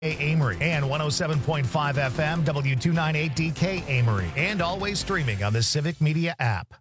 Amory and 107.5 FM W298DK Amory, and always streaming on the Civic Media app.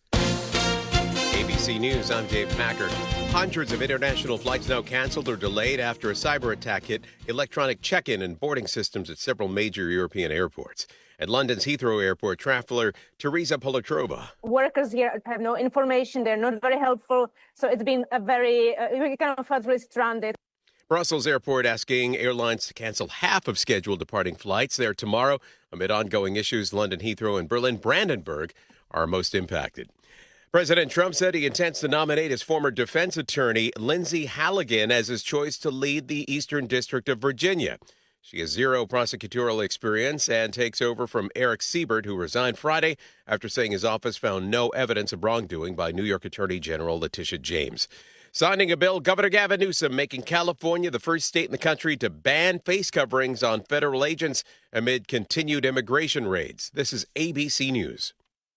ABC News, I'm Dave Packer. Hundreds of international flights now canceled or delayed after a cyber attack hit electronic check-in and boarding systems at several major European airports. At London's Heathrow Airport, traveler Teresa Polatrova. Workers here have no information. They're not very helpful. So it's been a very, we kind of felt really stranded. Brussels Airport asking airlines to cancel half of scheduled departing flights there tomorrow. Amid ongoing issues, London, Heathrow, and Berlin Brandenburg are most impacted. President Trump said he intends to nominate his former defense attorney, Lindsay Halligan, as his choice to lead the Eastern District of Virginia. She has zero prosecutorial experience and takes over from Eric Siebert, who resigned Friday after saying his office found no evidence of wrongdoing by New York Attorney General Letitia James. Signing a bill, Governor Gavin Newsom making California the first state in the country to ban face coverings on federal agents amid continued immigration raids. This is ABC News.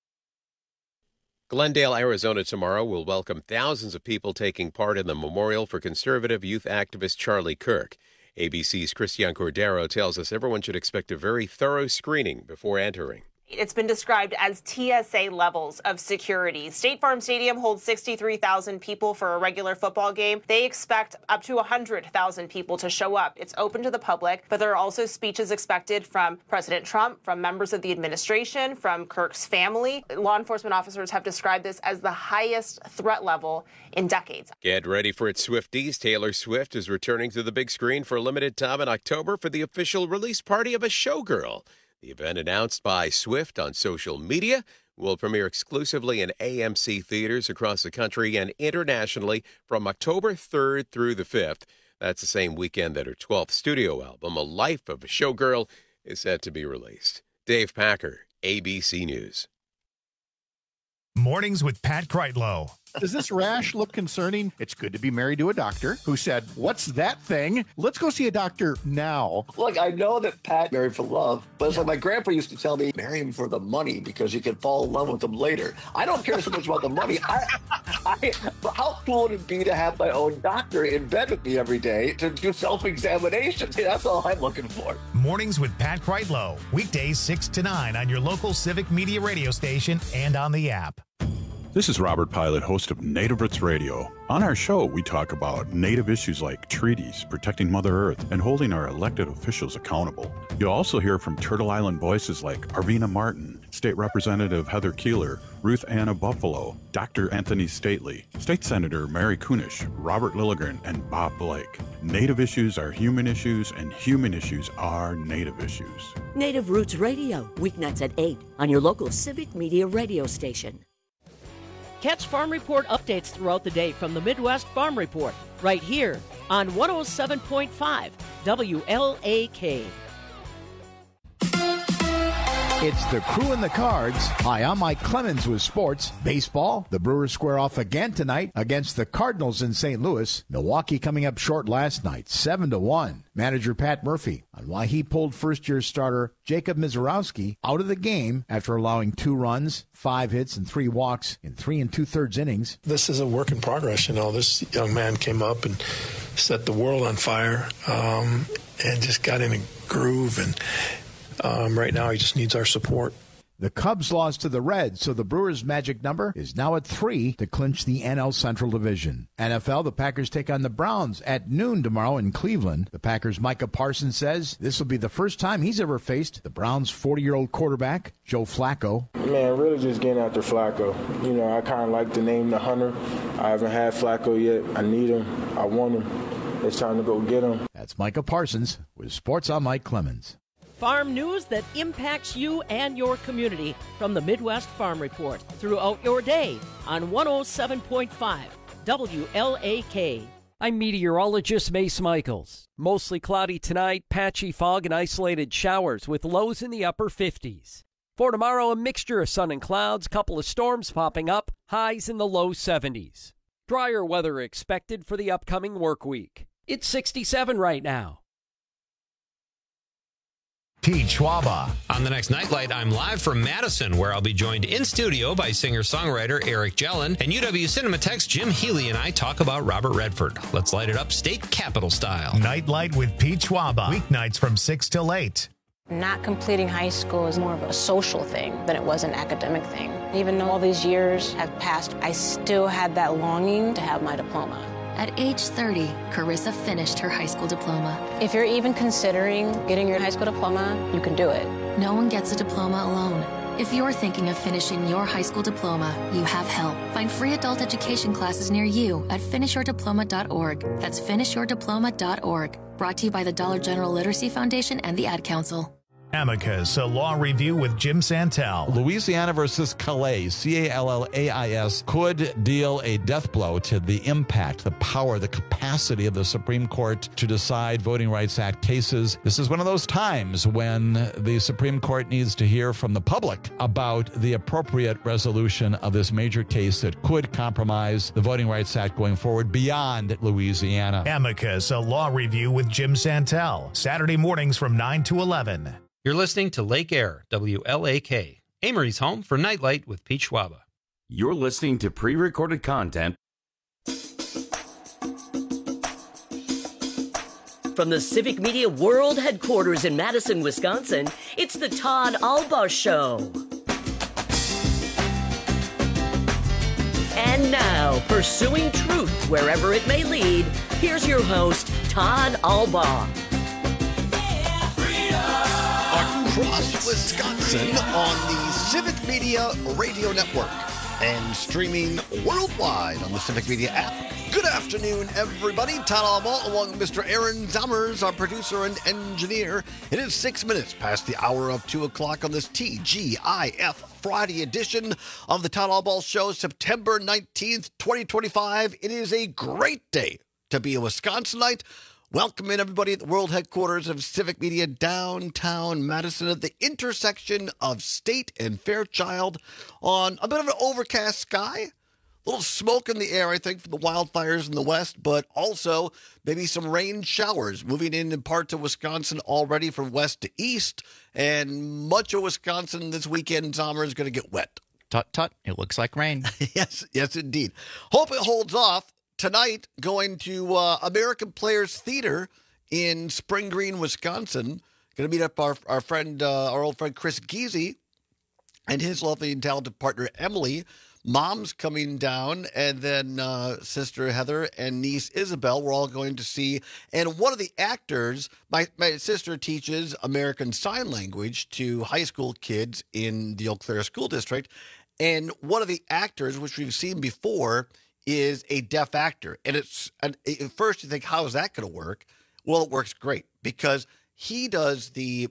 Glendale, Arizona tomorrow will welcome thousands of people taking part in the memorial for conservative youth activist Charlie Kirk. ABC's Christian Cordero tells us everyone should expect a very thorough screening before entering. It's been described as TSA levels of security. State Farm Stadium holds 63,000 people for a regular football game. They expect up to 100,000 people to show up. It's open to the public, but there are also speeches expected from President Trump, from members of the administration, from Kirk's family. Law enforcement officers have described this as the highest threat level in decades. Get ready for it, Swifties. Taylor Swift is returning to the big screen for a limited time in October for the official release party of a showgirl. The event, announced by Swift on social media, will premiere exclusively in AMC theaters across the country and internationally from October 3rd through the 5th. That's the same weekend that her 12th studio album, A Life of a Showgirl, is set to be released. Dave Packer, ABC News. Mornings with Pat Kreitlow. Does this rash look concerning? It's good to be married to a doctor who said, "What's that thing? Let's go see a doctor now." Look, I know that Pat married for love, but it's like my grandpa used to tell me, marry him for the money because you can fall in love with him later. I don't care so much about the money. But how cool would it be to have my own doctor in bed with me every day to do self-examinations? That's all I'm looking for. Mornings with Pat Kreitlow. Weekdays 6 to 9 on your local Civic Media radio station and on the app. This is Robert Pilot, host of Native Roots Radio. On our show, we talk about Native issues like treaties, protecting Mother Earth, and holding our elected officials accountable. You'll also hear from Turtle Island voices like Arvina Martin, State Representative Heather Keeler, Ruth Anna Buffalo, Dr. Anthony Stately, State Senator Mary Kunish, Robert Lilligren, and Bob Blake. Native issues are human issues, and human issues are Native issues. Native Roots Radio, weeknights at 8 on your local Civic Media radio station. Catch Farm Report updates throughout the day from the Midwest Farm Report, right here on 107.5 WLAK. It's the Crew and the Cards. Hi, I'm Mike Clemens with sports. Baseball, the Brewers square off again tonight against the Cardinals in St. Louis. Milwaukee coming up short last night, 7-1. Manager Pat Murphy on why he pulled first-year starter Jacob Mizorowski out of the game after allowing 2 runs, 5 hits, and 3 walks in 3 2/3 innings. This is a work in progress. This young man came up and set the world on fire and just got in a groove, and right now he just needs our support. The Cubs lost to the Reds, so the Brewers' magic number is now at 3 to clinch the NL Central Division. NFL, the Packers take on the Browns at noon tomorrow in Cleveland. The Packers' Micah Parsons says this will be the first time he's ever faced the Browns' 40-year-old quarterback, Joe Flacco. Man, really just getting after Flacco. I kind of like the name The Hunter. I haven't had Flacco yet. I need him. I want him. It's time to go get him. That's Micah Parsons with Sports on Mike Clemens. Farm news that impacts you and your community from the Midwest Farm Report throughout your day on 107.5 WLAK. I'm meteorologist Mace Michaels. Mostly cloudy tonight, patchy fog and isolated showers with lows in the upper 50s. For tomorrow, a mixture of sun and clouds, couple of storms popping up, highs in the low 70s. Drier weather expected for the upcoming work week. It's 67 right now. Pete Schwaba. On the next Nightlight, I'm live from Madison, where I'll be joined in studio by singer-songwriter Eric Jelen, and UW Cinematheque's Jim Healy and I talk about Robert Redford. Let's light it up state capitol style. Nightlight with Pete Schwaba. Weeknights from 6 till 8. Not completing high school is more of a social thing than it was an academic thing. Even though all these years have passed, I still had that longing to have my diploma. At age 30, Carissa finished her high school diploma. If you're even considering getting your high school diploma, you can do it. No one gets a diploma alone. If you're thinking of finishing your high school diploma, you have help. Find free adult education classes near you at finishyourdiploma.org. That's finishyourdiploma.org. Brought to you by the Dollar General Literacy Foundation and the Ad Council. Amicus, a law review with Jim Santel. Louisiana versus Calais, Callais, could deal a death blow to the impact, the power, the capacity of the Supreme Court to decide Voting Rights Act cases. This is one of those times when the Supreme Court needs to hear from the public about the appropriate resolution of this major case that could compromise the Voting Rights Act going forward beyond Louisiana. Amicus, a law review with Jim Santel. Saturday mornings from 9 to 11. You're listening to Lake Air, WLAK, Amory's home for Nightlight with Pete Schwaba. You're listening to pre-recorded content from the Civic Media World Headquarters in Madison, Wisconsin. It's the Todd Alba Show. And now, pursuing truth wherever it may lead, here's your host, Todd Alba. Across Wisconsin on the Civic Media Radio Network and streaming worldwide on the Civic Media app. Good afternoon, everybody. Todd Alba along with Mr. Aaron Zommers, our producer and engineer. It is 6 minutes past the hour of 2 o'clock on this TGIF Friday edition of the Todd Alba Show, September 19th, 2025. It is a great day to be a Wisconsinite. Welcome in, everybody, at the world headquarters of Civic Media, downtown Madison, at the intersection of State and Fairchild, on a bit of an overcast sky. A little smoke in the air, I think, from the wildfires in the west, but also maybe some rain showers moving in parts of Wisconsin already from west to east. And much of Wisconsin this weekend, summer, is going to get wet. Tut, tut. It looks like rain. Yes, indeed. Hope it holds off. Tonight, going to American Players Theater in Spring Green, Wisconsin. Going to meet up our old friend Chris Giese and his lovely and talented partner Emily. Mom's coming down, and then sister Heather and niece Isabel. We're all going to see. And one of the actors, my sister teaches American Sign Language to high school kids in the Eau Claire School District. And one of the actors, which we've seen before, is a deaf actor. And at first you think, how is that going to work? Well, it works great because he does the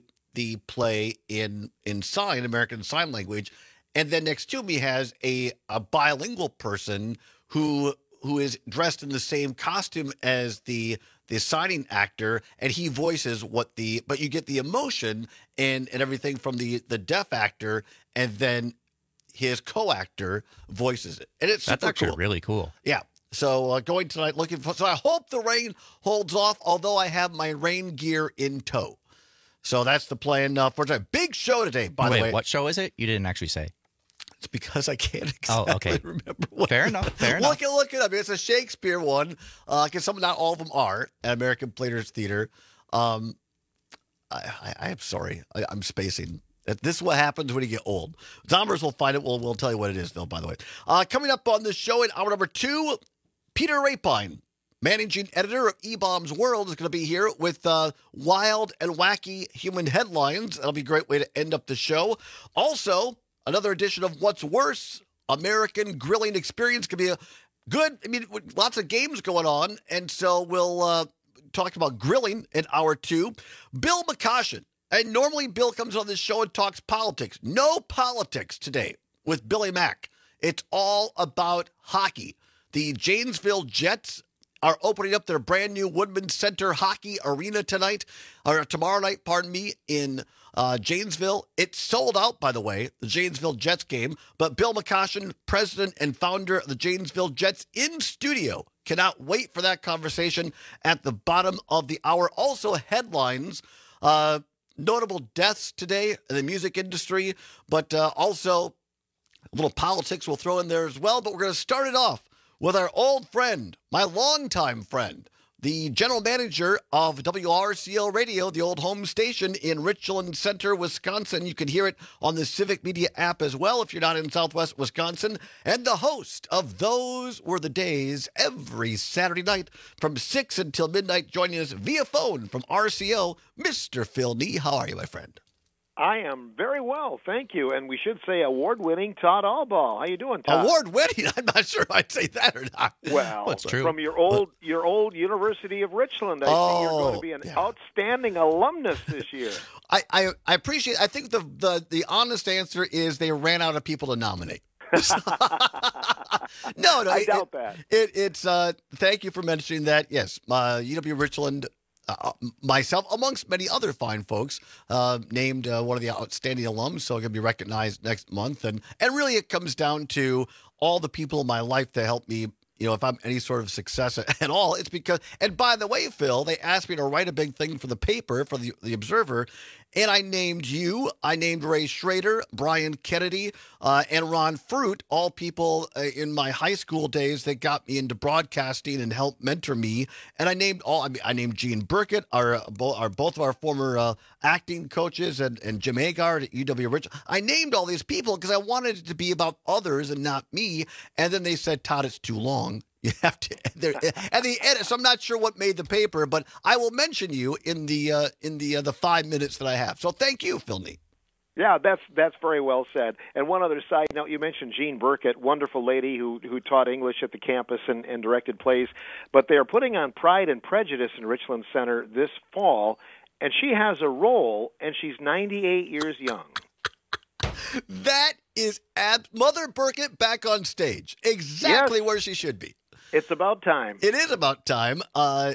play in American Sign Language. And then next to me has a bilingual person who is dressed in the same costume as the signing actor, and he voices but you get the emotion and everything from the deaf actor, and then his co-actor voices it. And it's That's actually cool. Really cool. Yeah. So going tonight so I hope the rain holds off, although I have my rain gear in tow. So that's the plan for today. Big show today, by the way. What show is it? You didn't actually say. It's because I can't exactly remember what. Fair enough. Look it up. It's a Shakespeare one. Because not all of them are at American Players Theater. I'm sorry. I'm spacing. This is what happens when you get old. Zombers will find it. We'll tell you what it is, though, by the way. Coming up on the show in hour number 2, Peter Rapine, managing editor of E-Bombs World, is going to be here with wild and wacky human headlines. That'll be a great way to end up the show. Also, another edition of What's Worse, American Grilling Experience. Could be a good, lots of games going on. And so we'll talk about grilling in hour 2. Bill McCoshen. And normally Bill comes on this show and talks politics. No politics today with Billy Mack. It's all about hockey. The Janesville Jets are opening up their brand new Woodman Center Hockey Arena tomorrow night, in Janesville. It's sold out, by the way, the Janesville Jets game. But Bill McCoshen, president and founder of the Janesville Jets, in studio. Cannot wait for that conversation at the bottom of the hour. Also, headlines. notable deaths today in the music industry, but also a little politics we'll throw in there as well. But we're going to start it off with our old friend, my longtime friend, the general manager of WRCL Radio, the old home station in Richland Center, Wisconsin. You can hear it on the Civic Media app as well if you're not in Southwest Wisconsin. And the host of Those Were the Days every Saturday night from 6 until midnight, joining us via phone from RCO, Mr. Phil Nee. How are you, my friend? I am very well, thank you. And we should say award-winning Todd Albaugh. How you doing, Todd? Award-winning? I'm not sure if I'd say that or not. Well, it's true. From your old University of Richland, I think you're going to be an outstanding alumnus this year. I appreciate. I think the honest answer is they ran out of people to nominate. No, I doubt that. It's thank you for mentioning that. Yes, UW Richland. Myself, amongst many other fine folks, named one of the outstanding alums, so I'm going to be recognized next month. And really it comes down to all the people in my life that help me, if I'm any sort of success at all, it's because, and by the way, Phil, they asked me to write a big thing for the paper, for the Observer, and I named you, I named Ray Schrader, Brian Kennedy, and Ron Fruit, all people in my high school days that got me into broadcasting and helped mentor me. And I named I named Gene Burkett, both of our former acting coaches, and Jim Agard at UW Richland. I named all these people because I wanted it to be about others and not me. And then they said, Todd, it's too long. You have to, and the edit. So I'm not sure what made the paper, but I will mention you in the 5 minutes that I have. So thank you, Phil Nee. Yeah, that's very well said. And one other side note, you mentioned Jean Burkett, wonderful lady who taught English at the campus and directed plays. But they are putting on Pride and Prejudice in Richland Center this fall, and she has a role, and she's 98 years young. That is Mother Burkett back on stage, exactly where she should be. It's about time. It is about time. A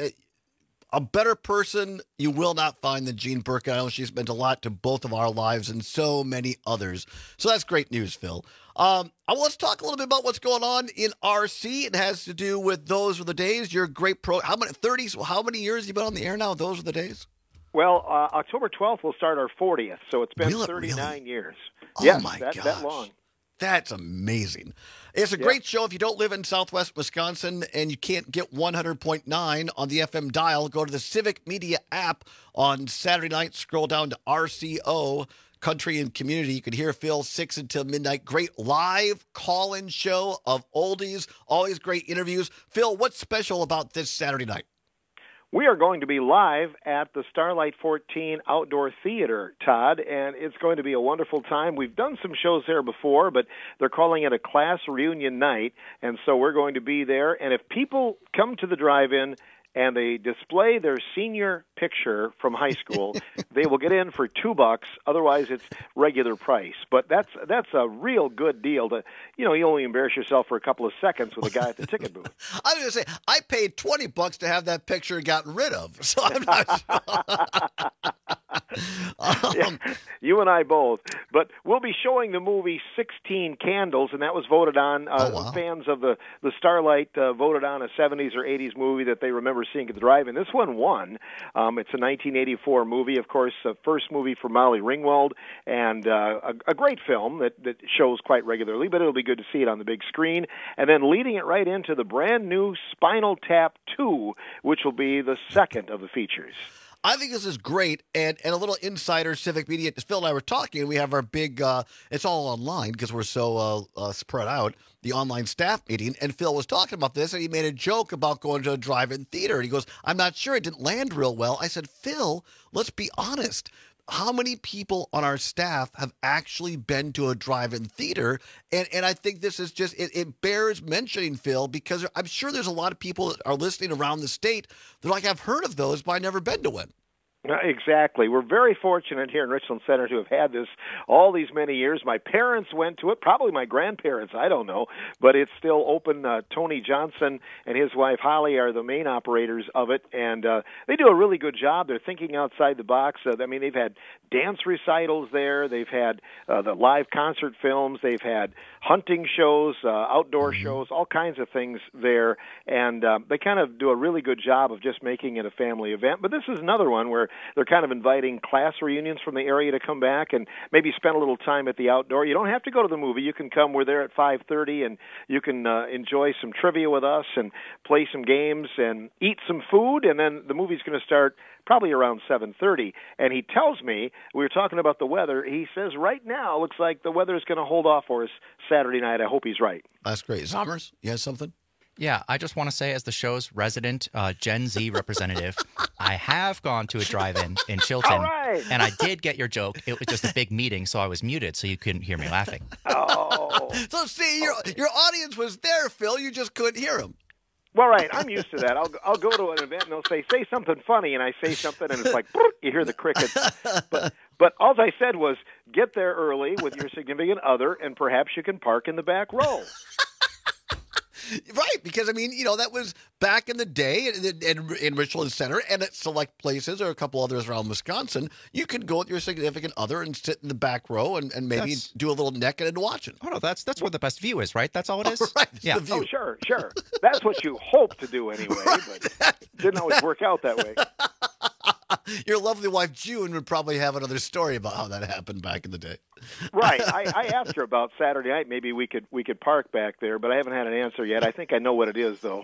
better person you will not find than Jean Burkett. I know she's meant a lot to both of our lives and so many others. So that's great news, Phil. Let's talk a little bit about what's going on in RC. It has to do with Those Were the Days. You're a great pro. How many years have you been on the air now? Those Were the Days? Well, October 12th will start our 40th, so it's been 39 years. Oh, my gosh. That long. That's amazing. It's a great show. If you don't live in Southwest Wisconsin and you can't get 100.9 on the FM dial, go to the Civic Media app on Saturday night. Scroll down to RCO, Country and Community. You can hear Phil 6 until midnight. Great live call-in show of oldies. Always great interviews. Phil, what's special about this Saturday night? We are going to be live at the Starlight 14 Outdoor Theater, Todd, and it's going to be a wonderful time. We've done some shows there before, but they're calling it a class reunion night, and so we're going to be there. And if people come to the drive-in and they display their senior picture from high school, they will get in for $2. Otherwise, it's regular price. But that's a real good deal. You only embarrass yourself for a couple of seconds with a guy at the ticket booth. I was going to say, I paid $20 to have that picture gotten rid of, so I'm not sure. Yeah, you and I both. But we'll be showing the movie 16 Candles, and that was voted on. Fans of the Starlight voted on a 70s or 80s movie that they remember seeing at the drive-in. This one won. It's a 1984 movie, of course, the first movie for Molly Ringwald, and a great film that shows quite regularly, but it'll be good to see it on the big screen. And then leading it right into the brand new Spinal Tap 2, which will be the second of the features. I think this is great, and a little insider Civic Media. Phil and I were talking, and we have our big, it's all online because we're so spread out, the online staff meeting, and Phil was talking about this, and he made a joke about going to a drive-in theater, and he goes, I'm not sure, it didn't land real well. I said, Phil, let's be honest. How many people on our staff have actually been to a drive-in theater? And I think this is just, it bears mentioning, Phil, because I'm sure there's a lot of people that are listening around the state that are like, I've heard of those, but I've never been to one. Exactly. We're very fortunate here in Richland Center to have had this all these many years. My parents went to it, probably my grandparents, I don't know, but it's still open. Tony Johnson and his wife Holly are the main operators of it, and they do a really good job. They're thinking outside the box. They've had dance recitals there. They've had the live concert films. They've had hunting shows, outdoor shows, all kinds of things there, and they kind of do a really good job of just making it a family event. But this is another one where they're kind of inviting class reunions from the area to come back and maybe spend a little time at the outdoor. You don't have to go to the movie. You can come. We're there at 5:30, and you can enjoy some trivia with us and play some games and eat some food, and then the movie's going to start probably around 7:30. And he tells me, we were talking about the weather, he says right now looks like the weather is going to hold off for us Saturday night. I hope he's right. That's great. Zommers, you have something? Yeah, I just want to say, as the show's resident Gen Z representative, I have gone to a drive-in in Chilton, All right. and I did get your joke. It was just a big meeting, so I was muted, so you couldn't hear me laughing. Oh. So see, your audience was there, Phil. You just couldn't hear them. Well, right. I'm used to that. I'll go to an event and they'll say something funny, and I say something, and it's like you hear the crickets. But all I said was get there early with your significant other, and perhaps you can park in the back row. Right, because, I mean, that was back in the day in Richland Center and at select places or a couple others around Wisconsin. You could go with your significant other and sit in the back row and maybe do a little necking and watching. Oh, no, that's where the best view is, right? That's all it is? Right, yeah. the view. Oh, sure. That's what you hope to do anyway, but didn't always work out that way. Your lovely wife, June, would probably have another story about how that happened back in the day. Right. I asked her about Saturday night. Maybe we could park back there, but I haven't had an answer yet. I think I know what it is, though.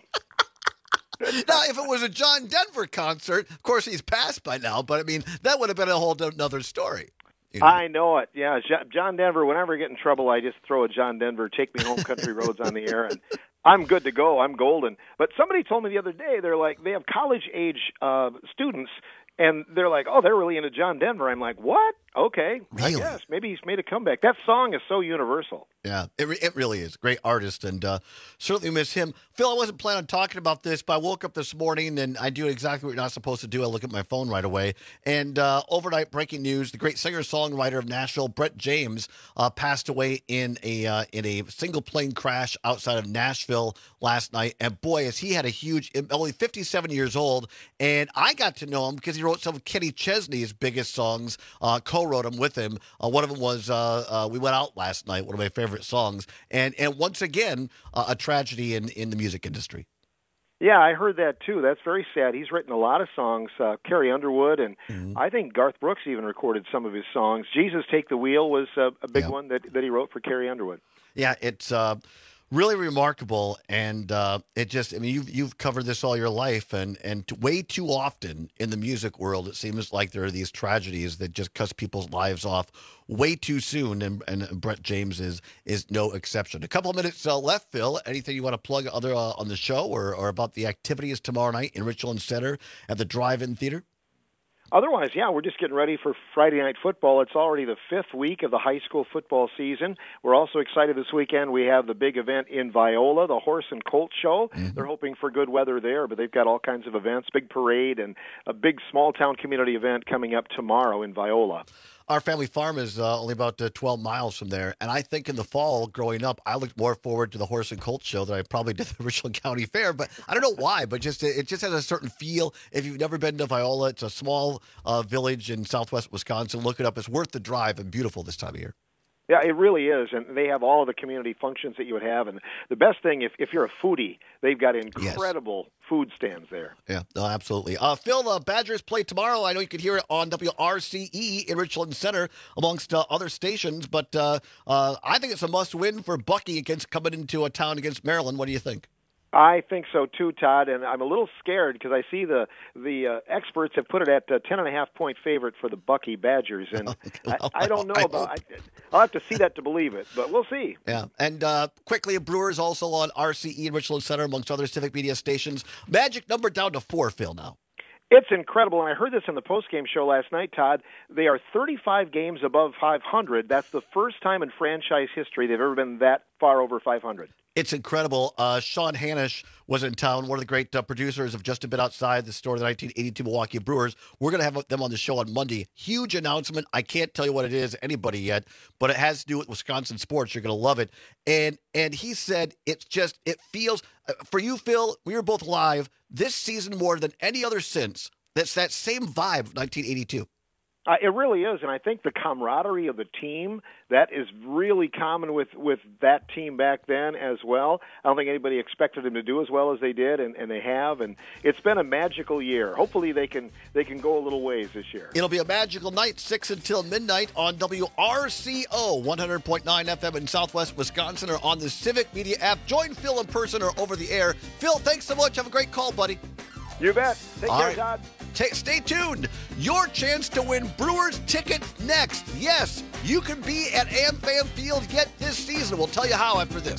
Now, if it was a John Denver concert, of course he's passed by now, but I mean, that would have been a whole another story. I know it. Yeah, John Denver, whenever I get in trouble, I just throw a John Denver, Take Me Home Country Roads on the air, and I'm good to go. I'm golden. But somebody told me the other day, they're like, they have college-age students, and they're like, oh, they're really into John Denver. I'm like, what? Okay, really? I guess. Maybe he's made a comeback. That song is so universal. Yeah, it really is. Great artist, and certainly miss him. Phil, I wasn't planning on talking about this, but I woke up this morning, and I do exactly what you're not supposed to do. I look at my phone right away. And overnight breaking news, the great singer-songwriter of Nashville, Brett James, passed away in a single plane crash outside of Nashville last night. And boy, he had a huge, only 57 years old, and I got to know him because he wrote some of Kenny Chesney's biggest songs, co-wrote them with him. One of them was We Went Out Last Night, one of my favorite songs. And once again, a tragedy in the music industry. Yeah, I heard that too. That's very sad. He's written a lot of songs. Carrie Underwood, and I think Garth Brooks even recorded some of his songs. Jesus Take the Wheel was a big one that he wrote for Carrie Underwood. Yeah, it's really remarkable, and it just, I mean, you've covered this all your life, and way too often in the music world, it seems like there are these tragedies that just cut people's lives off way too soon, and Brett James is no exception. A couple of minutes left, Phil. Anything you want to plug other on the show or about the activities tomorrow night in Richland Center at the Drive-In Theater? Otherwise, yeah, we're just getting ready for Friday Night Football. It's already the 5th week of the high school football season. We're also excited this weekend. We have the big event in Viola, the Horse and Colt Show. They're hoping for good weather there, but they've got all kinds of events, big parade, and a big small-town community event coming up tomorrow in Viola. Our family farm is only about 12 miles from there, and I think in the fall, growing up, I looked more forward to the Horse and Colt Show than I probably did the Richland County Fair, but I don't know why, but it just has a certain feel. If you've never been to Viola, it's a small village in southwest Wisconsin. Look it up. It's worth the drive and beautiful this time of year. Yeah, it really is, and they have all of the community functions that you would have. And the best thing, if you're a foodie, they've got incredible food stands there. Yeah, no, absolutely. Phil, Badgers play tomorrow. I know you could hear it on WRCE in Richland Center amongst other stations, but I think it's a must-win for Bucky coming into a town against Maryland. What do you think? I think so too, Todd, and I'm a little scared because I see the experts have put it at a 10.5-point favorite for the Bucky Badgers, and I don't know about. I'll have to see that to believe it, but we'll see. Yeah, and quickly, Brewers also on RCE in Richland Center amongst other civic media stations. Magic number down to 4, Phil, now. It's incredible, and I heard this in the postgame show last night, Todd. They are 35 games above 500. That's the first time in franchise history they've ever been that far over 500. It's incredible. Sean Hanish was in town, one of the great producers of Just a Bit Outside, the story of the 1982 Milwaukee Brewers. We're going to have them on the show on Monday. Huge announcement. I can't tell you what it is, anybody yet, but it has to do with Wisconsin sports. You're going to love it. And he said it feels, for you, Phil, we were both live, this season more than any other since, that's that same vibe of 1982. It really is, and I think the camaraderie of the team, that is really common with that team back then as well. I don't think anybody expected them to do as well as they did, and they have, and it's been a magical year. Hopefully they can go a little ways this year. It'll be a magical night, 6 until midnight on WRCO 100.9 FM in Southwest Wisconsin, or on the Civic Media app. Join Phil in person or over the air. Phil, thanks so much. Have a great call, buddy. You bet. Take care, right. Todd. Stay tuned. Your chance to win Brewers tickets next. Yes, you can be at AmFam Field yet this season. We'll tell you how after this.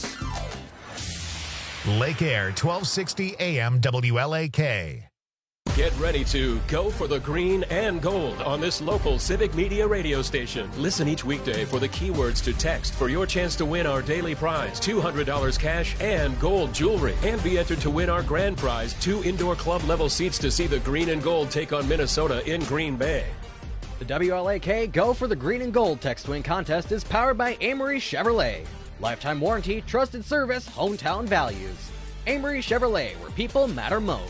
Lake Air, 1260 AM WLAK. Get ready to go for the green and gold on this local Civic Media radio station. Listen each weekday for the keywords to text for your chance to win our daily prize, $200 cash and gold jewelry. And be entered to win our grand prize, 2 indoor club level seats to see the green and gold take on Minnesota in Green Bay. The WLAK Go for the Green and Gold text win contest is powered by Amory Chevrolet. Lifetime warranty, trusted service, hometown values. Amory Chevrolet, where people matter most.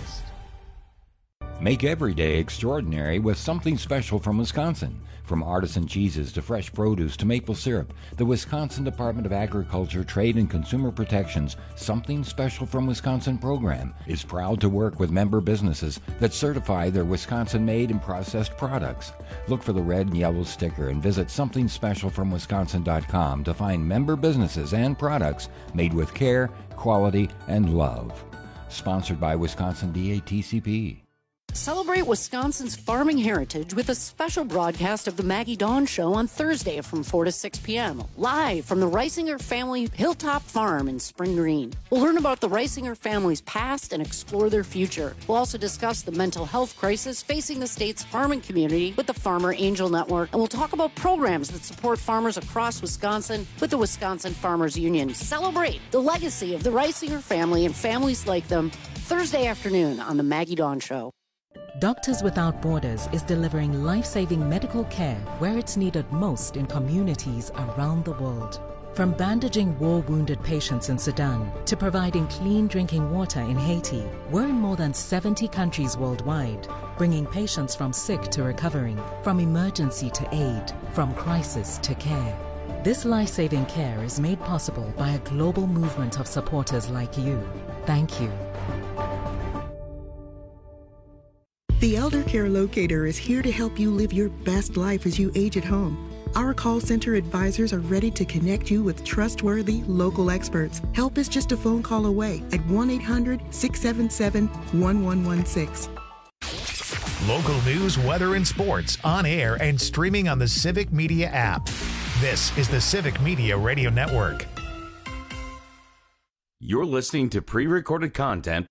Make every day extraordinary with something special from Wisconsin. From artisan cheeses to fresh produce to maple syrup, the Wisconsin Department of Agriculture, Trade and Consumer Protection's Something Special from Wisconsin program is proud to work with member businesses that certify their Wisconsin-made and processed products. Look for the red and yellow sticker and visit somethingspecialfromwisconsin.com to find member businesses and products made with care, quality, and love. Sponsored by Wisconsin DATCP. Celebrate Wisconsin's farming heritage with a special broadcast of the Maggie Dawn Show on Thursday from 4 to 6 p.m. live from the Reisinger family Hilltop Farm in Spring Green. We'll learn about the Reisinger family's past and explore their future. We'll also discuss the mental health crisis facing the state's farming community with the Farmer Angel Network, and we'll talk about programs that support farmers across Wisconsin with the Wisconsin Farmers Union. Celebrate the legacy of the Reisinger family and families like them Thursday afternoon on the Maggie Dawn Show. Doctors Without Borders is delivering life-saving medical care where it's needed most in communities around the world. From bandaging war-wounded patients in Sudan to providing clean drinking water in Haiti, we're in more than 70 countries worldwide, bringing patients from sick to recovering, from emergency to aid, from crisis to care. This life-saving care is made possible by a global movement of supporters like you. Thank you. The Elder Care Locator is here to help you live your best life as you age at home. Our call center advisors are ready to connect you with trustworthy local experts. Help is just a phone call away at 1-800-677-1116. Local news, weather, and sports on air and streaming on the Civic Media app. This is the Civic Media Radio Network. You're listening to pre-recorded content.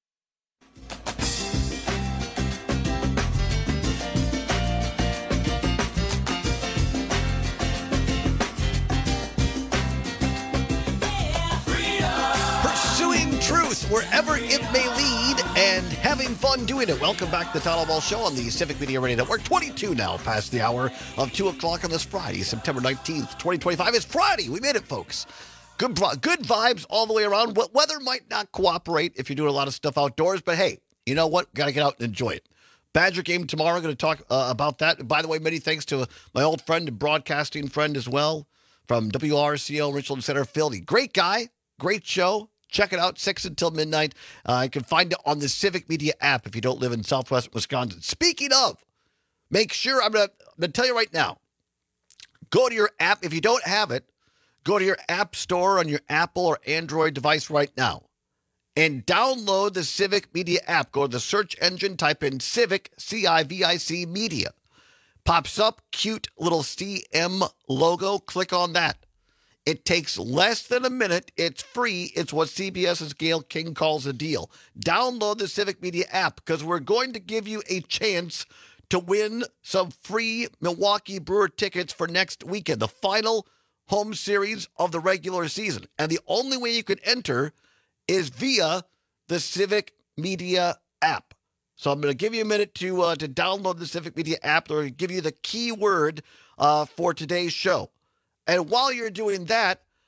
Wherever it may lead, and having fun doing it. Welcome back to the Todd Ball Show on the Civic Media Radio Network. 22 now past the hour of 2 o'clock on this Friday, September 19th, 2025. It's Friday. We made it, folks. Good vibes all the way around. Weather might not cooperate if you're doing a lot of stuff outdoors, but hey, you know what? Got to get out and enjoy it. Badger game tomorrow. I'm going to talk about that. By the way, many thanks to my old friend and broadcasting friend as well from WRCO Richland Center, Phil. Great guy. Great show. Check it out, 6 until midnight. You can find it on the Civic Media app if you don't live in Southwest Wisconsin. Speaking of, make sure, I'm going to tell you right now, go to your app. If you don't have it, go to your app store on your Apple or Android device right now and download the Civic Media app. Go to the search engine, type in Civic, C-I-V-I-C, Media. Pops up, cute little CM logo. Click on that. It takes less than a minute. It's free. It's what CBS's Gail King calls a deal. Download the Civic Media app because we're going to give you a chance to win some free Milwaukee Brewer tickets for next weekend, the final home series of the regular season. And the only way you can enter is via the Civic Media app. So I'm going to give you a minute to download the Civic Media app or give you the keyword for today's show. And while you're doing that,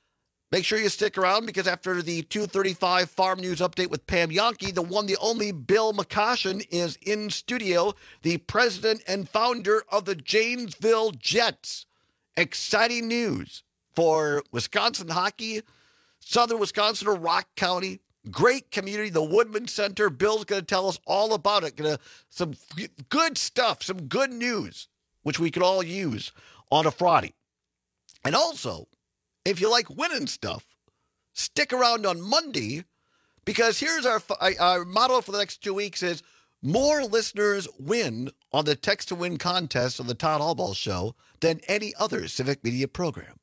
Make sure you stick around because after the 2:35 Farm News Update with Pam Yonke, the one, the only Bill McCoshen is in studio, the president and founder of the Janesville Jets. Exciting news for Wisconsin hockey, Southern Wisconsin or Rock County. Great community, the Woodman Center. Bill's going to tell us all about it. Some good stuff, some good news, which we could all use on a Friday. And also, if you like winning stuff, stick around on Monday because here's our motto for the next 2 weeks is more listeners win on the Text to Win contest on the Todd Allball Show than any other civic media program.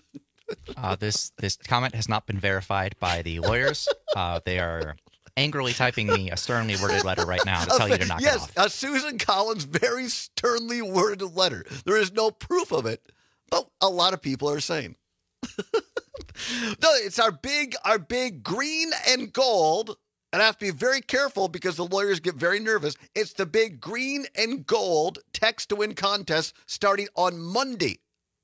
This comment has not been verified by the lawyers. They are angrily typing me a sternly worded letter right now to tell you to knock it off. Yes, Susan Collins' very sternly worded letter. There is no proof of it, but a lot of people are saying. No, it's our big green and gold, and I have to be very careful because the lawyers get very nervous. It's the big green and gold Text to Win contest starting on Monday.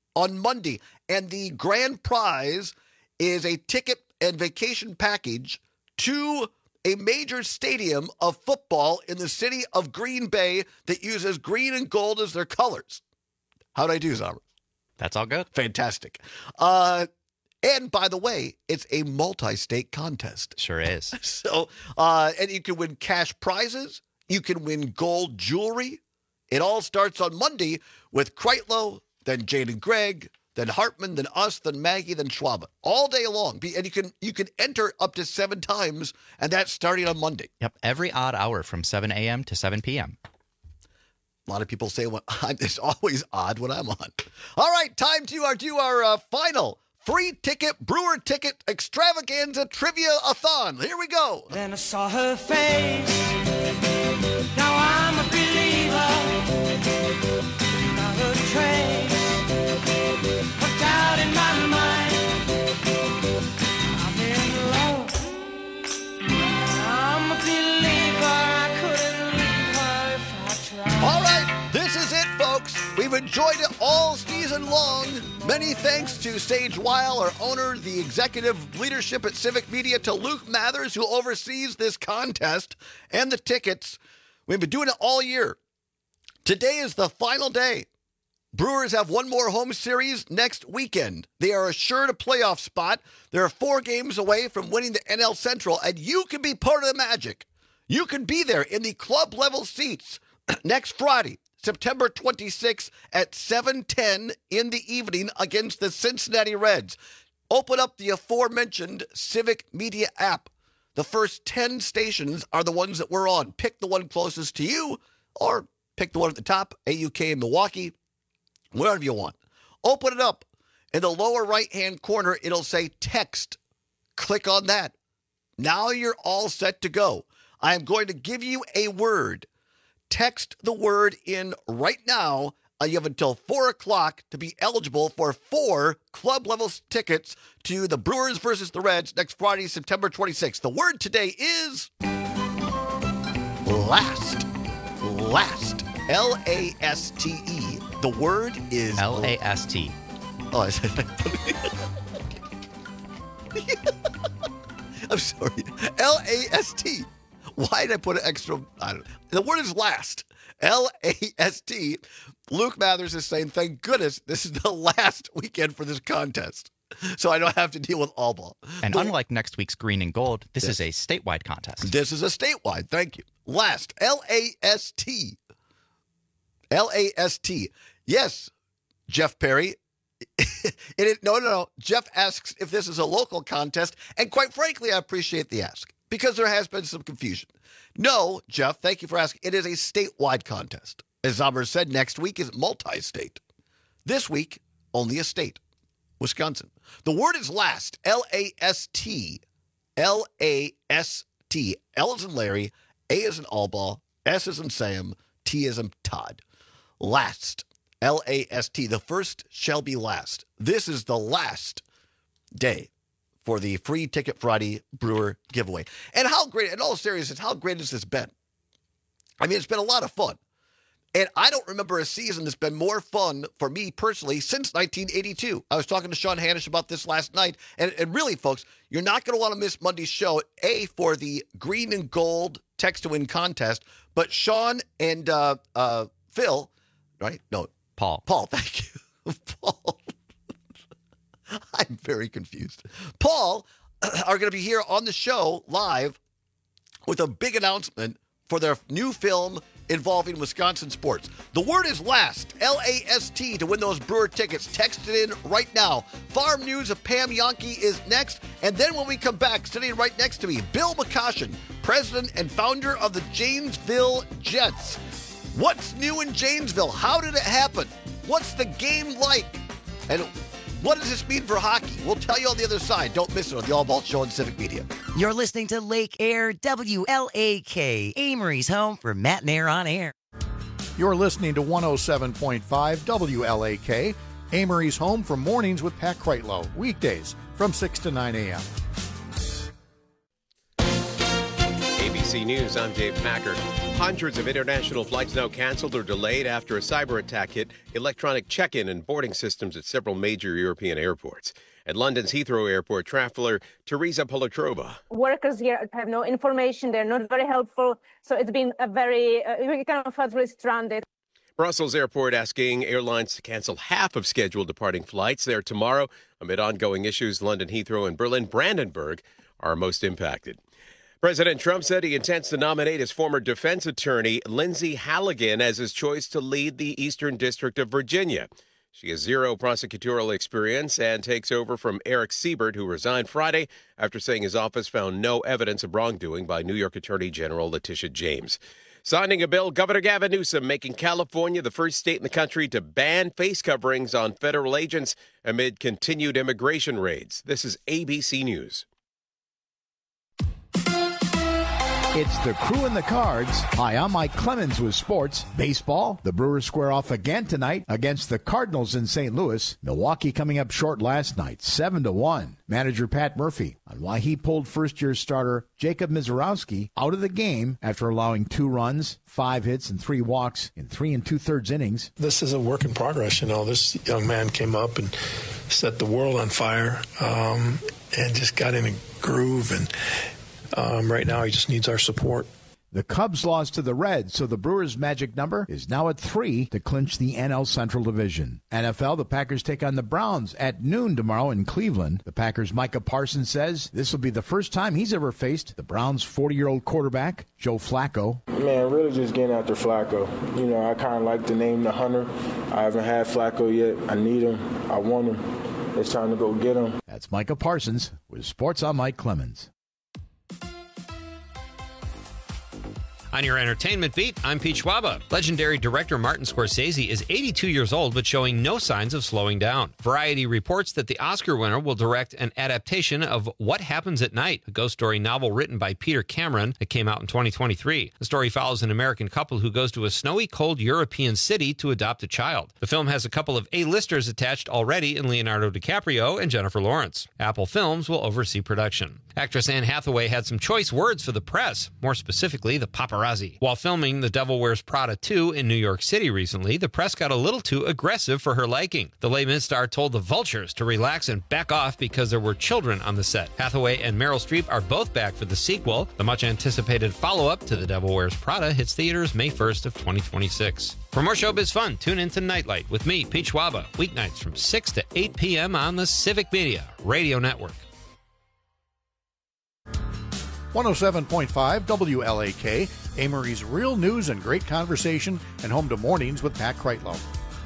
And the grand prize is a ticket and vacation package to a major stadium of football in the city of Green Bay that uses green and gold as their colors. How'd I do, Zommer? That's all good. Fantastic. And by the way, it's a multi-state contest. Sure is. So, and you can win cash prizes. You can win gold jewelry. It all starts on Monday with Kreitlow, then Jane and Greg, then Hartman, then us, then Maggie, then Schwab. All day long. And you can enter up to 7 times, and that's starting on Monday. Yep, every odd hour from 7 a.m. to 7 p.m. A lot of people say it's always odd when I'm on. All right, time to do our final free ticket, Brewer ticket extravaganza trivia-a-thon. Here we go. Then I saw her face. Now I'm a believer. Not a trace. Put doubt in my mind. I'm in love. I'm a believer. I couldn't leave her if I tried. All right, this is it, folks. We've enjoyed it all season long. Many thanks to Sage Weil, our owner, the executive leadership at Civic Media, to Luke Mathers, who oversees this contest and the tickets. We've been doing it all year. Today is the final day. Brewers have one more home series next weekend. They are assured a playoff spot. They're 4 games away from winning the NL Central, and you can be part of the magic. You can be there in the club level seats next Friday, September 26th at 7:10 in the evening against the Cincinnati Reds. Open up the aforementioned Civic Media app. The first 10 stations are the ones that we're on. Pick the one closest to you or pick the one at the top, AUK in Milwaukee, wherever you want. Open it up. In the lower right-hand corner, it'll say text. Click on that. Now you're all set to go. I am going to give you a word. Text the word in right now. You have until 4 o'clock to be eligible for 4 club-level tickets to the Brewers versus the Reds next Friday, September 26th. The word today is last. Last. L-A-S-T-E. The word is L-A-S-T. Oh, I said I'm sorry. L-A-S-T. Why did I put an extra? I don't know. The word is last. L-A-S-T. Luke Mathers is saying, thank goodness this is the last weekend for this contest. So I don't have to deal with all ball. And unlike next week's green and gold, this is a statewide contest. This is a statewide. Thank you. Last. L-A-S-T. L-A-S-T. Yes, Jeff Perry. No. Jeff asks if this is a local contest. And quite frankly, I appreciate the ask because there has been some confusion. No, Jeff, thank you for asking. It is a statewide contest. As Zomer said, next week is multi-state. This week, only a state, Wisconsin. The word is last, L-A-S-T. L-A-S-T. L as in Larry, A as in Allball, S as in Sam, T as in Todd. Last, L-A-S-T. The first shall be last. This is the last day for the Free Ticket Friday Brewer giveaway. And how great, in all seriousness, how great has this been? I mean, it's been a lot of fun. And I don't remember a season that's been more fun for me personally since 1982. I was talking to Sean Hanish about this last night. And really, folks, you're not going to want to miss Monday's show, A, for the Green and Gold Text to Win contest. But Sean and Phil, right? No, Paul. Paul, thank you. Paul. I'm very confused. Paul are going to be here on the show live with a big announcement for their new film involving Wisconsin sports. The word is LAST, L-A-S-T, to win those Brewer tickets. Text it in right now. Farm News of Pam Yonke is next. And then when we come back, sitting right next to me, Bill McCoshen, president and founder of the Janesville Jets. What's new in Janesville? How did it happen? What's the game like? And what does this mean for hockey? We'll tell you on the other side. Don't miss it on the All Ball Show on Civic Media. You're listening to Lake Air WLAK, Amory's home for Matt and Air on Air. You're listening to 107.5 WLAK, Amory's home for mornings with Pat Kreitlow, weekdays from 6 to 9 a.m. ABC News, I'm Dave Packer. Hundreds of international flights now canceled or delayed after a cyber attack hit electronic check-in and boarding systems at several major European airports. At London's Heathrow Airport, traveler Teresa Polatrova. Workers here have no information. They're not very helpful. So it's been a very, we kind of felt really stranded. Brussels Airport asking airlines to cancel half of scheduled departing flights there tomorrow. Amid ongoing issues, London Heathrow and Berlin Brandenburg are most impacted. President Trump said he intends to nominate his former defense attorney, Lindsay Halligan, as his choice to lead the Eastern District of Virginia. She has zero prosecutorial experience and takes over from Eric Siebert, who resigned Friday after saying his office found no evidence of wrongdoing by New York Attorney General Letitia James. Signing a bill, Governor Gavin Newsom making California the first state in the country to ban face coverings on federal agents amid continued immigration raids. This is ABC News. It's the Crew and the Cards. Hi, I'm Mike Clemens with sports. Baseball, the Brewers square off again tonight against the Cardinals in St. Louis. Milwaukee coming up short last night, 7-1. Manager Pat Murphy on why he pulled first-year starter Jacob Mizorowski out of the game after allowing 2 runs, 5 hits, and 3 walks in 3 2/3 innings. This is a work in progress. This young man came up and set the world on fire and just got in a groove, and right now, he just needs our support. The Cubs lost to the Reds, so the Brewers' magic number is now at 3 to clinch the NL Central Division. NFL, the Packers take on the Browns at noon tomorrow in Cleveland. The Packers' Micah Parsons says this will be the first time he's ever faced the Browns' 40-year-old quarterback, Joe Flacco. Man, really just getting after Flacco. I kind of like the name the Hunter. I haven't had Flacco yet. I need him. I want him. It's time to go get him. That's Micah Parsons with Sports. I'm Mike Clemens. On your entertainment beat, I'm Pete Schwaba. Legendary director Martin Scorsese is 82 years old but showing no signs of slowing down. Variety reports that the Oscar winner will direct an adaptation of What Happens at Night, a ghost story novel written by Peter Cameron that came out in 2023. The story follows an American couple who goes to a snowy, cold European city to adopt a child. The film has a couple of A-listers attached already in Leonardo DiCaprio and Jennifer Lawrence. Apple Films will oversee production. Actress Anne Hathaway had some choice words for the press, more specifically the paparazzi. While filming The Devil Wears Prada 2 in New York City recently, the press got a little too aggressive for her liking. The Les Mis star told the Vultures to relax and back off because there were children on the set. Hathaway and Meryl Streep are both back for the sequel. The much-anticipated follow-up to The Devil Wears Prada hits theaters May 1st of 2026. For more showbiz fun, tune into Nightlight with me, Pete Schwaba, weeknights from 6 to 8 p.m. on the Civic Media Radio Network. 107.5 WLAK, Amory's real news and great conversation, and home to mornings with Pat Kreitlow.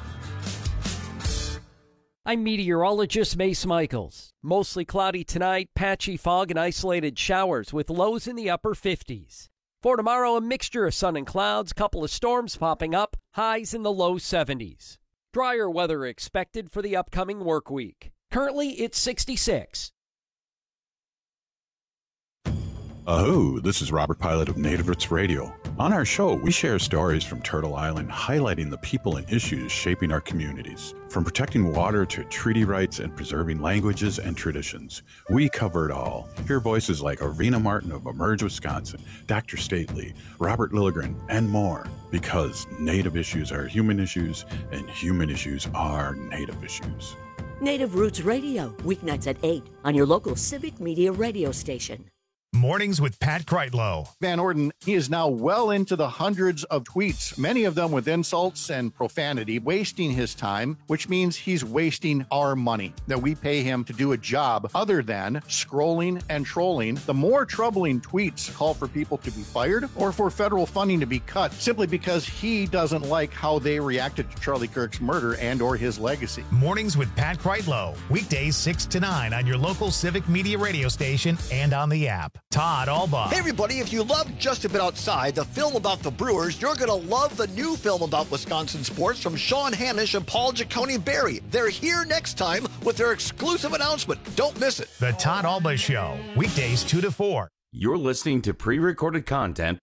I'm meteorologist Mace Michaels. Mostly cloudy tonight, patchy fog and isolated showers with lows in the upper 50s. For tomorrow, a mixture of sun and clouds, couple of storms popping up, highs in the low 70s. Drier weather expected for the upcoming work week. Currently, it's 66. Ahoo, this is Robert Pilot of Native Roots Radio. On our show, we share stories from Turtle Island highlighting the people and issues shaping our communities. From protecting water to treaty rights and preserving languages and traditions, we cover it all. Hear voices like Arena Martin of Emerge, Wisconsin, Dr. Stately, Robert Lilligren, and more. Because Native issues are human issues, and human issues are Native issues. Native Roots Radio, weeknights at 8 on your local Civic Media radio station. Mornings with Pat Kreitlow. Van Orden, he is now well into the hundreds of tweets, many of them with insults and profanity, wasting his time, which means he's wasting our money that we pay him to do a job other than scrolling and trolling. The more troubling tweets call for people to be fired or for federal funding to be cut simply because he doesn't like how they reacted to Charlie Kirk's murder and or his legacy. Mornings with Pat Kreitlow. Weekdays 6 to 9 on your local Civic Media radio station and on the app. Todd Albaugh. Hey, everybody, if you love Just a Bit Outside, the film about the Brewers, you're going to love the new film about Wisconsin sports from Sean Hanisch and Paul Giacone-Berry. They're here next time with their exclusive announcement. Don't miss it. The Todd Albaugh Show. Weekdays 2 to 4. You're listening to pre-recorded content.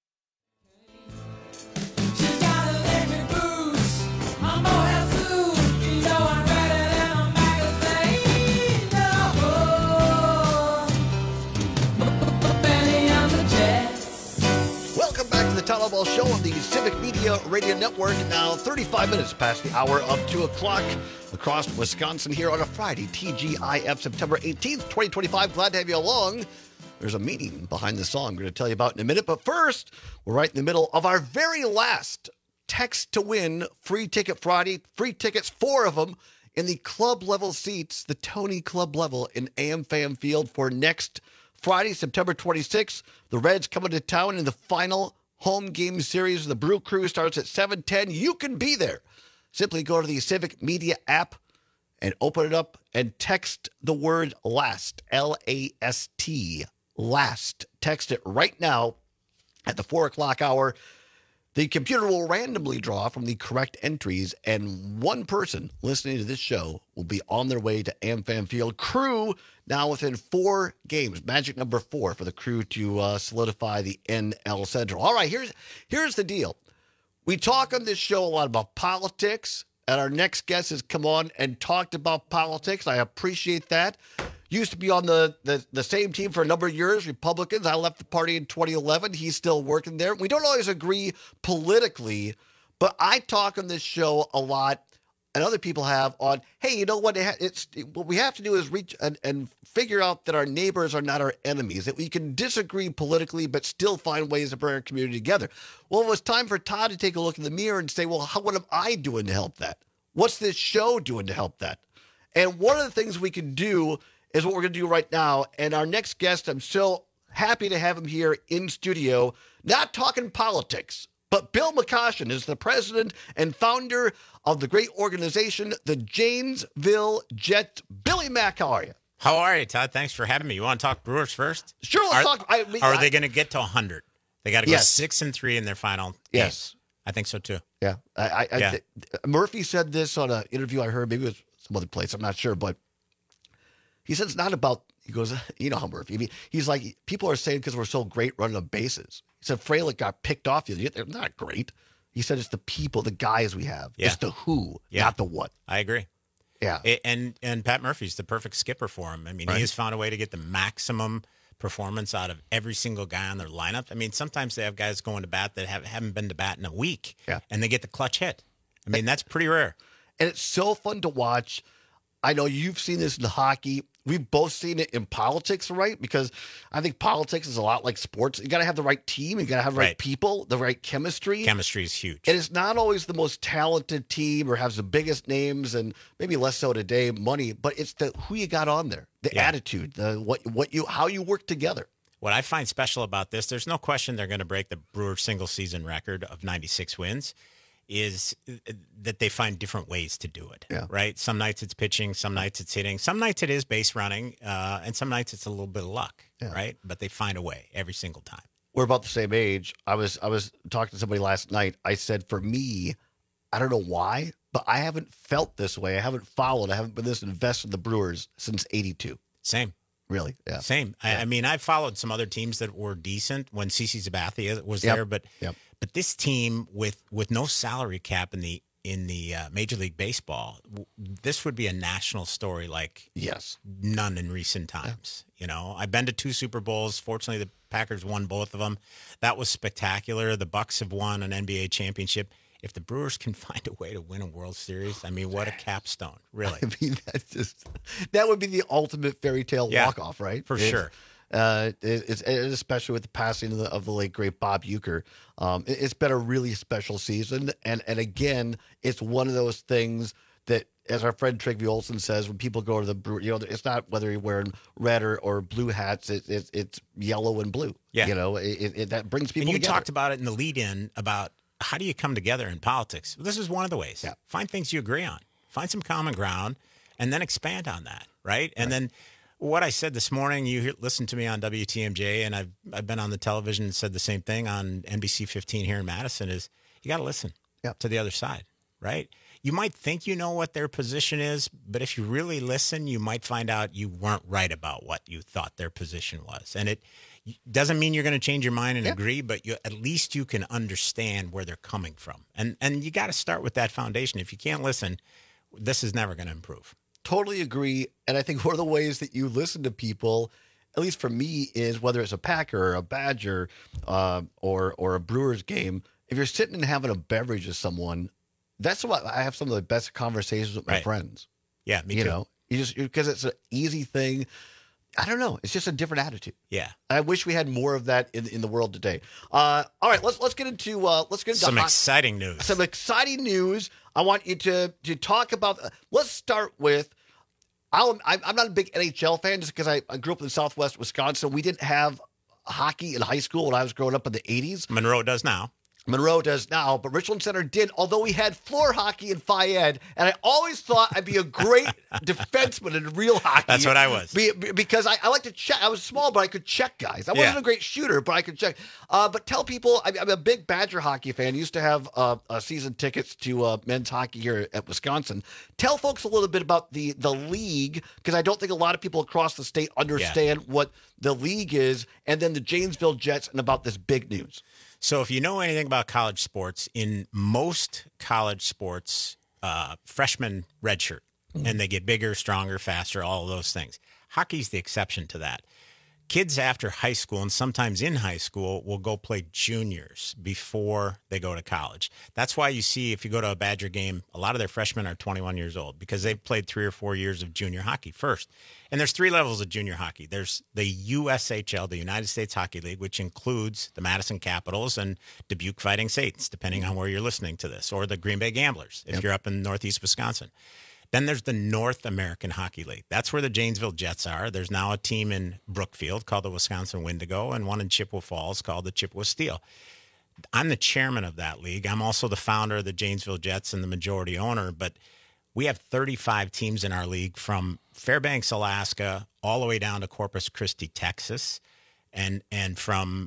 Todd Albaugh Show on the Civic Media Radio Network. Now 35 minutes past the hour of 2 o'clock across Wisconsin here on a Friday, TGIF, September 18th, 2025. Glad to have you along. There's a meaning behind the song I'm going to tell you about in a minute. But first, we're right in the middle of our very last Text to Win Free Ticket Friday. Free tickets, 4 of them, in the club level seats, the Tony Club level in AmFam Field for next Friday, September 26th. The Reds coming to town in the final home game series. The Brew Crew starts at 7:10. You can be there. Simply go to the Civic Media app and open it up and text the word LAST, L-A-S-T, LAST. Text it right now at the 4 o'clock hour. The computer will randomly draw from the correct entries, and one person listening to this show will be on their way to AmFam Field. Crew now within 4 games, magic number 4 for the Crew to solidify the NL Central. All right, here's the deal. We talk on this show a lot about politics, and our next guest has come on and talked about politics. I appreciate that. Used to be on the same team for a number of years, Republicans. I left the party in 2011. He's still working there. We don't always agree politically, but I talk on this show a lot, and other people have, on, hey, you know what? What we have to do is reach and figure out that our neighbors are not our enemies, that we can disagree politically but still find ways to bring our community together. Well, it was time for Todd to take a look in the mirror and say, well, what am I doing to help that? What's this show doing to help that? And one of the things we can do is what we're going to do right now. And our next guest, I'm so happy to have him here in studio, not talking politics, but Bill McCoshen is the president and founder of the great organization, the Janesville Jets. Billy Mack, how are you? How are you, Todd? Thanks for having me. You want to talk Brewers first? Sure, let's talk. Are they going to get to 100? They got to go 6-3 in their final Yes. game. I think so, too. Yeah. Murphy said this on an interview I heard, maybe it was some other place, I'm not sure, but he said it's not about, he goes, you know how Murphy, I mean, he's like, people are saying because we're so great running the bases. He said Frelick got picked off. They're not great. He said it's the people, the guys we have. Yeah. It's the who, not the what. I agree. Yeah. And Pat Murphy's the perfect skipper for him. I mean, he has found a way to get the maximum performance out of every single guy on their lineup. I mean, sometimes they have guys going to bat that haven't been to bat in a week, and they get the clutch hit. I mean, that's pretty rare. And it's so fun to watch. I know you've seen this in hockey. We've both seen it in politics, right? Because I think politics is a lot like sports. You got to have the right team. You got to have the right people, the right chemistry. Chemistry is huge. And it's not always the most talented team or has the biggest names, and maybe less so today, money, but it's the who you got on there, the attitude, the how you work together. What I find special about this, there's no question they're going to break the Brewers single season record of 96 wins. Is that they find different ways to do it, right? Some nights it's pitching, some nights it's hitting, some nights it is base running, and some nights it's a little bit of luck, right? But they find a way every single time. We're about the same age. I was talking to somebody last night. I said, for me, I don't know why, but I haven't felt this way. I haven't followed. I haven't been this invested in the Brewers since '82. Same. Really? Yeah. Same. Yeah. I mean, I followed some other teams that were decent when CeCe Sabathia was there, but this team with no salary cap in the Major League Baseball, this would be a national story like none in recent times. You know, I've been to 2 Super Bowls. Fortunately, the Packers won both of them. That was spectacular. The Bucks have won an NBA championship. If the Brewers can find a way to win a World Series, I mean, what a capstone, really. I mean, that would be the ultimate fairy tale walk-off, right? For sure. It's especially with the passing of the late, great Bob Uecker. It's been a really special season. And again, it's one of those things that, as our friend Trygve Olsen says, when people go to the Brewer, it's not whether you're wearing red or blue hats, it's yellow and blue. Yeah. That brings people and you together. talked about it in the lead-in about how do you come together in politics? This is one of the ways. Yeah. Find things you agree on. Find some common ground, and then expand on that, right? And then what I said this morning, you listened to me on WTMJ, and I've been on the television and said the same thing on NBC 15 here in Madison, is you got to listen to the other side, right? You might think you know what their position is, but if you really listen, you might find out you weren't right about what you thought their position was. And it doesn't mean you're going to change your mind and agree, but at least you can understand where they're coming from. And you got to start with that foundation. If you can't listen, this is never going to improve. Totally agree. And I think one of the ways that you listen to people, at least for me, is whether it's a Packer or a Badger or a Brewers game, if you're sitting and having a beverage with someone, that's what I have some of the best conversations with my friends. Yeah, me too. Because it's an easy thing. I don't know. It's just a different attitude. Yeah. I wish we had more of that in the world today. All right, let's get into some exciting news. Some exciting news. I want you to talk about. Let's start with. I'm not a big NHL fan just because I grew up in Southwest Wisconsin. We didn't have hockey in high school when I was growing up in the 80s. Monroe does now. But Richland Center did, although we had floor hockey in Phi Ed, and I always thought I'd be a great defenseman in real hockey. That's what I was. Because I like to check. I was small, but I could check guys. I wasn't a great shooter, but I could check. But tell people, I'm a big Badger hockey fan. Used to have season tickets to men's hockey here at Wisconsin. Tell folks a little bit about the league, because I don't think a lot of people across the state understand what the league is, and then the Janesville Jets and about this big news. So if you know anything about college sports, in most college sports, freshmen redshirt, and they get bigger, stronger, faster, all of those things. Hockey's the exception to that. Kids after high school, and sometimes in high school, will go play juniors before they go to college. That's why you see, if you go to a Badger game, a lot of their freshmen are 21 years old because they've played 3 or 4 years of junior hockey first. And there's 3 levels of junior hockey. There's the USHL, the United States Hockey League, which includes the Madison Capitals and Dubuque Fighting Saints, depending on where you're listening to this, or the Green Bay Gamblers, if you're up in northeast Wisconsin. Then there's the North American Hockey League. That's where the Janesville Jets are. There's now a team in Brookfield called the Wisconsin Wendigo and one in Chippewa Falls called the Chippewa Steel. I'm the chairman of that league. I'm also the founder of the Janesville Jets and the majority owner, but we have 35 teams in our league from Fairbanks, Alaska, all the way down to Corpus Christi, Texas, and from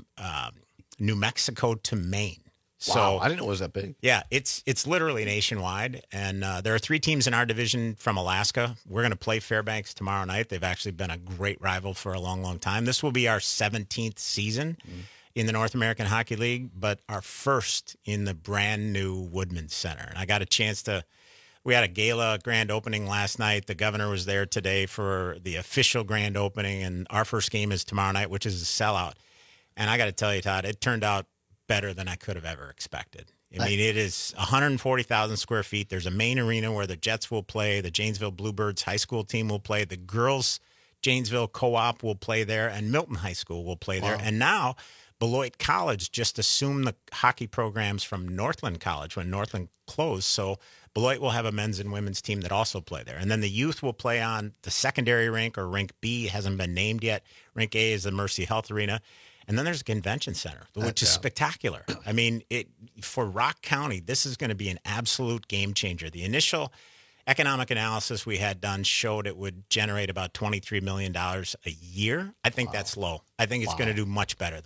New Mexico to Maine. Wow, I didn't know it was that big. Yeah, it's literally nationwide, and there are 3 teams in our division from Alaska. We're going to play Fairbanks tomorrow night. They've actually been a great rival for a long, long time. This will be our 17th season in the North American Hockey League, but our first in the brand new Woodman Center. And I got a chance to. We had a gala grand opening last night. The governor was there today for the official grand opening, and our first game is tomorrow night, which is a sellout. And I got to tell you, Todd, it turned out better than I could have ever expected. I mean, it is 140,000 square feet. There's a main arena where the Jets will play. The Janesville Bluebirds high school team will play. The girls Janesville Co-op will play there, and Milton High School will play there. And now Beloit College just assumed the hockey programs from Northland College when Northland closed. So Beloit will have a men's and women's team that also play there. And then the youth will play on the secondary rink, or Rink B hasn't been named yet. Rink A is the Mercy Health Arena. And then there's a convention center, which is spectacular. I mean, for Rock County, this is going to be an absolute game changer. The initial economic analysis we had done showed it would generate about $23 million a year. I think that's low. I think it's going to do much better than that.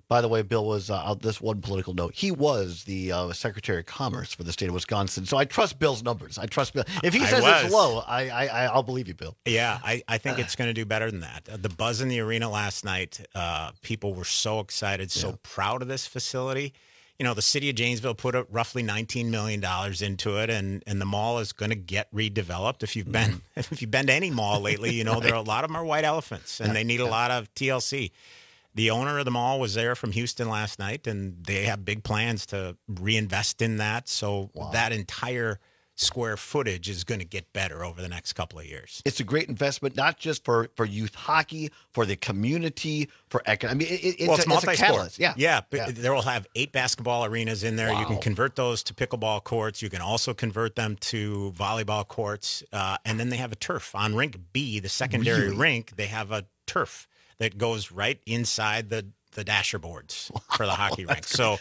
By the way, Bill was, on this one political note, he was the Secretary of Commerce for the state of Wisconsin. So I trust Bill's numbers. I trust Bill. If he says it's low, I'll believe you, Bill. Yeah, I think it's going to do better than that. The buzz in the arena last night, people were so excited, so proud of this facility. You know, the city of Janesville put roughly $19 million into it, and the mall is going to get redeveloped. If you've been to any mall lately, you know, there are a lot of them are white elephants, and they need a lot of TLC. The owner of the mall was there from Houston last night, and they have big plans to reinvest in that. So that entire square footage is going to get better over the next couple of years. It's a great investment, not just for youth hockey, for the community, for economic. I mean, it's a catalyst. Yeah. There will have 8 basketball arenas in there. Wow. You can convert those to pickleball courts. You can also convert them to volleyball courts. And then they have a turf on rink B, the secondary rink. They have a turf that goes right inside the dasher boards for the hockey rink. So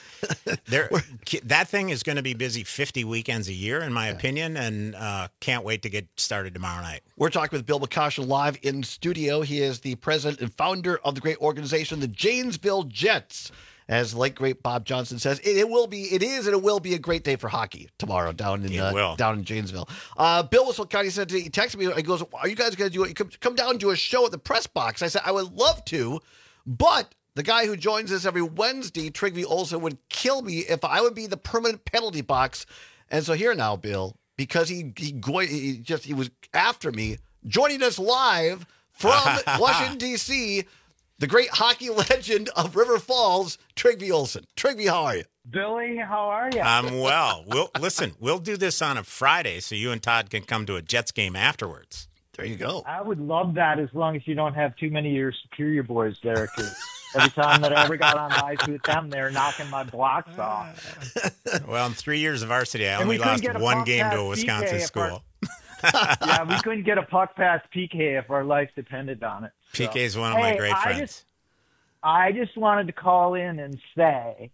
that thing is going to be busy 50 weekends a year, in my opinion, and can't wait to get started tomorrow night. We're talking with Bill McCoshen live in studio. He is the president and founder of the great organization, the Janesville Jets. As late great Bob Johnson says, it will be a great day for hockey tomorrow down in Janesville. Bill Wisselcounty said he texted me. He goes, "Are you guys going to do it? Come down and do a show at the press box?" I said, "I would love to, but the guy who joins us every Wednesday, Trygve Olsen, would kill me if I would be the permanent penalty box." And so here now, Bill, because he was after me, joining us live from Washington D.C., the great hockey legend of River Falls, Trygve Olsen. Trygve, how are you? Billy, how are you? I'm well. We'll do this on a Friday so you and Todd can come to a Jets game afterwards. There you go. I would love that as long as you don't have too many of your Superior boys there, because every time that I ever got on ice with them, they're knocking my blocks off. Well, in 3 years of varsity, I only lost one game to a Wisconsin school. Yeah, we couldn't get a puck past PK if our life depended on it. So. PK is one of my great friends. I just wanted to call in and say,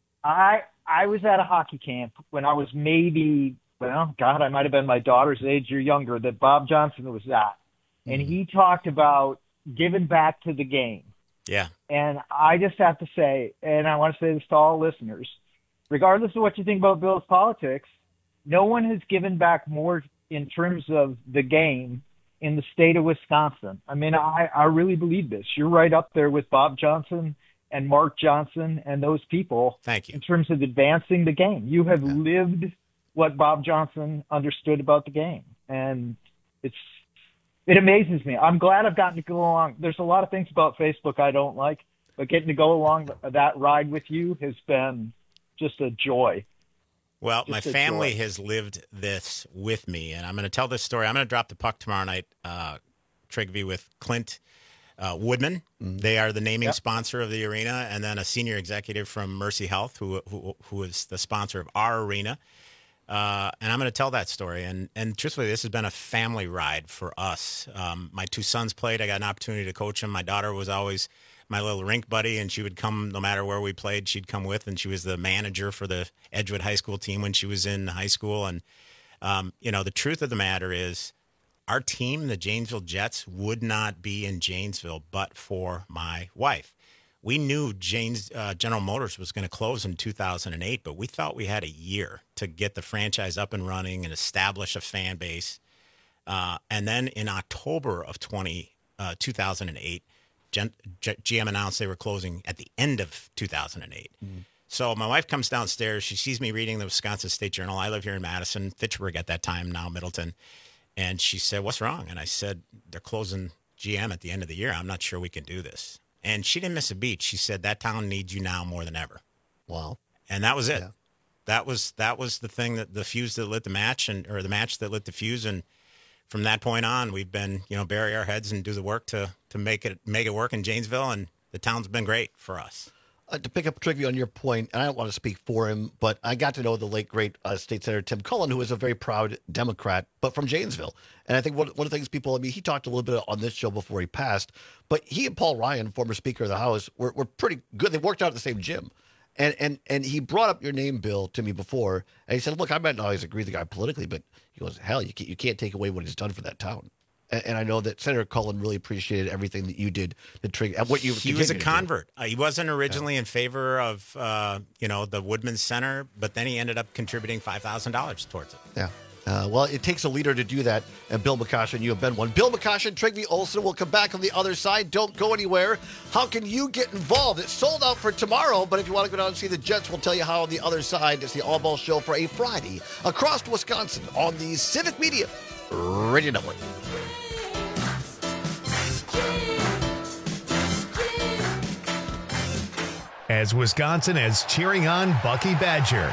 I was at a hockey camp when I was maybe, I might have been my daughter's age or younger, that Bob Johnson was at. And he talked about giving back to the game. Yeah. And I just have to say, and I want to say this to all listeners, regardless of what you think about Bill's politics, no one has given back more in terms of the game in the state of Wisconsin. I mean, I really believe this. You're right up there with Bob Johnson and Mark Johnson and those people. Thank you. In terms of advancing the game. You have lived what Bob Johnson understood about the game. And it amazes me. I'm glad I've gotten to go along. There's a lot of things about Facebook I don't like, but getting to go along that ride with you has been just a joy. Well, my family has lived this with me, and I'm going to tell this story. I'm going to drop the puck tomorrow night, Trygve, with Clint Woodman. Mm-hmm. They are the naming sponsor of the arena, and then a senior executive from Mercy Health, who is the sponsor of our arena. And I'm going to tell that story. And truthfully, this has been a family ride for us. My 2 sons played. I got an opportunity to coach them. My daughter was always my little rink buddy, and she would come no matter where we played, she'd come with, and she was the manager for the Edgewood High School team when she was in high school. And, the truth of the matter is our team, the Janesville Jets, would not be in Janesville but for my wife. We knew General Motors was going to close in 2008, but we thought we had a year to get the franchise up and running and establish a fan base. And then in October of 2008, GM announced they were closing at the end of 2008. Mm. So my wife comes downstairs. She sees me reading the Wisconsin State Journal. I live here in Madison, Fitchburg at that time, now Middleton. And she said, "What's wrong?" And I said, "They're closing GM at the end of the year. I'm not sure we can do this." And she didn't miss a beat. She said, "That town needs you now more than ever." Wow. And that was it. Yeah. That was the thing, that the fuse that lit the match, or the match that lit the fuse. And from that point on, we've been, bury our heads and do the work to make it work in Janesville, and the town's been great for us. To pick up Trygve on your point, and I don't want to speak for him, but I got to know the late, great State Senator Tim Cullen, who is a very proud Democrat, but from Janesville. And I think one of the things he talked a little bit on this show before he passed, but he and Paul Ryan, former Speaker of the House, were pretty good. They worked out at the same gym. And he brought up your name, Bill, to me before, and he said, "Look, I might not always agree with the guy politically, but," he goes, "Hell, you can't take away what he's done for that town." And I know that Senator Cullen really appreciated everything that you did to trigger what you. He was a convert. He wasn't originally in favor of the Woodman Center, but then he ended up contributing $5,000 towards it. Yeah. Well, it takes a leader to do that, and Bill McCoshen, you have been one. Bill McCoshen, Trygve Olsen will come back on the other side. Don't go anywhere. How can you get involved? It's sold out for tomorrow, but if you want to go down and see the Jets, we'll tell you how on the other side. It's the All Ball Show for a Friday across Wisconsin on the Civic Media Radio Network. As Wisconsin is cheering on Bucky Badger.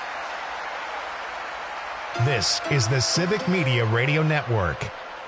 This is the Civic Media Radio Network.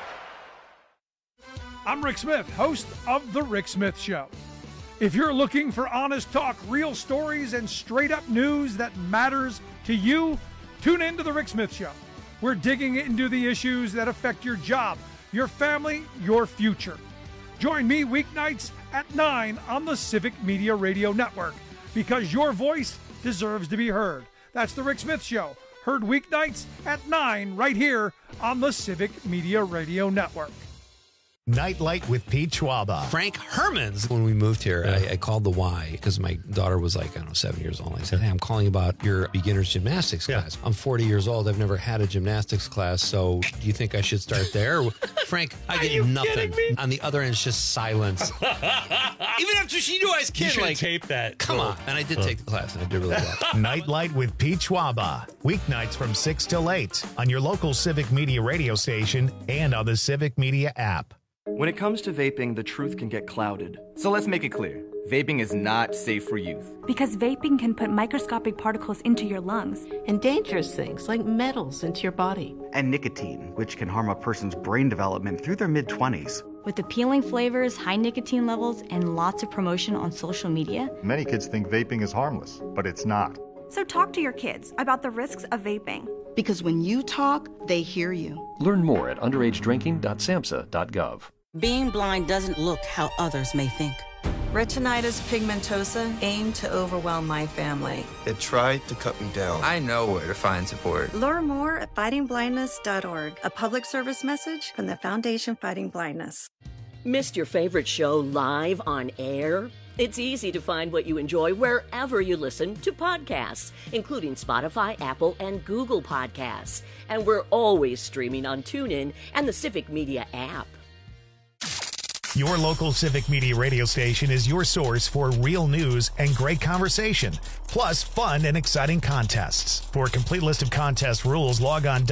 I'm Rick Smith, host of The Rick Smith Show. If you're looking for honest talk, real stories, and straight-up news that matters to you, tune in to The Rick Smith Show. We're digging into the issues that affect your job, your family, your future. Join me weeknights at 9 on the Civic Media Radio Network, because your voice deserves to be heard. That's The Rick Smith Show. Heard weeknights at 9 right here on the Civic Media Radio Network. Nightlight with Pete Schwaba. Frank Hermans. When we moved here, I called the Y because my daughter was 7 years old. I said, hey, I'm calling about your beginner's gymnastics class. I'm 40 years old. I've never had a gymnastics class. So do you think I should start there? Frank, I get nothing. On the other end, it's just silence. Even after she knew I was kidding. You should tape that. Come on. And I did take the class, and I did really well. Nightlight with Pete Schwaba. Weeknights from 6 till 8 on your local Civic Media radio station and on the Civic Media app. When it comes to vaping, the truth can get clouded. So let's make it clear. Vaping is not safe for youth. Because vaping can put microscopic particles into your lungs. And dangerous things like metals into your body. And nicotine, which can harm a person's brain development through their mid-20s. With appealing flavors, high nicotine levels, and lots of promotion on social media. Many kids think vaping is harmless, but it's not. So talk to your kids about the risks of vaping. Because when you talk, they hear you. Learn more at underagedrinking.samhsa.gov. Being blind doesn't look how others may think. Retinitis pigmentosa aimed to overwhelm my family. It tried to cut me down. I know where to find support. Learn more at fightingblindness.org, a public service message from the Foundation Fighting Blindness. Missed your favorite show live on air? It's easy to find what you enjoy wherever you listen to podcasts, including Spotify, Apple, and Google Podcasts. And we're always streaming on TuneIn and the Civic Media app. Your local Civic Media radio station is your source for real news and great conversation, plus fun and exciting contests. For a complete list of contest rules, log on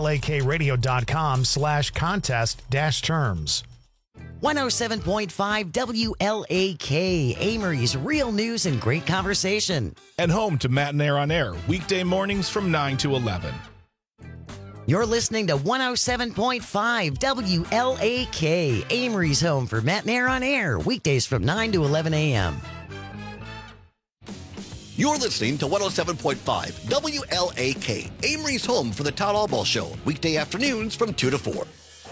WLAKradio.com/contest-terms. 107.5 WLAK, Amory's real news and great conversation. And home to Matt and Air on Air, weekday mornings from 9 to 11. You're listening to 107.5 WLAK, Amory's home for Matt and Air on Air, weekdays from 9 to 11 a.m. You're listening to 107.5 WLAK, Amory's home for the Todd Allball Show, weekday afternoons from 2 to 4.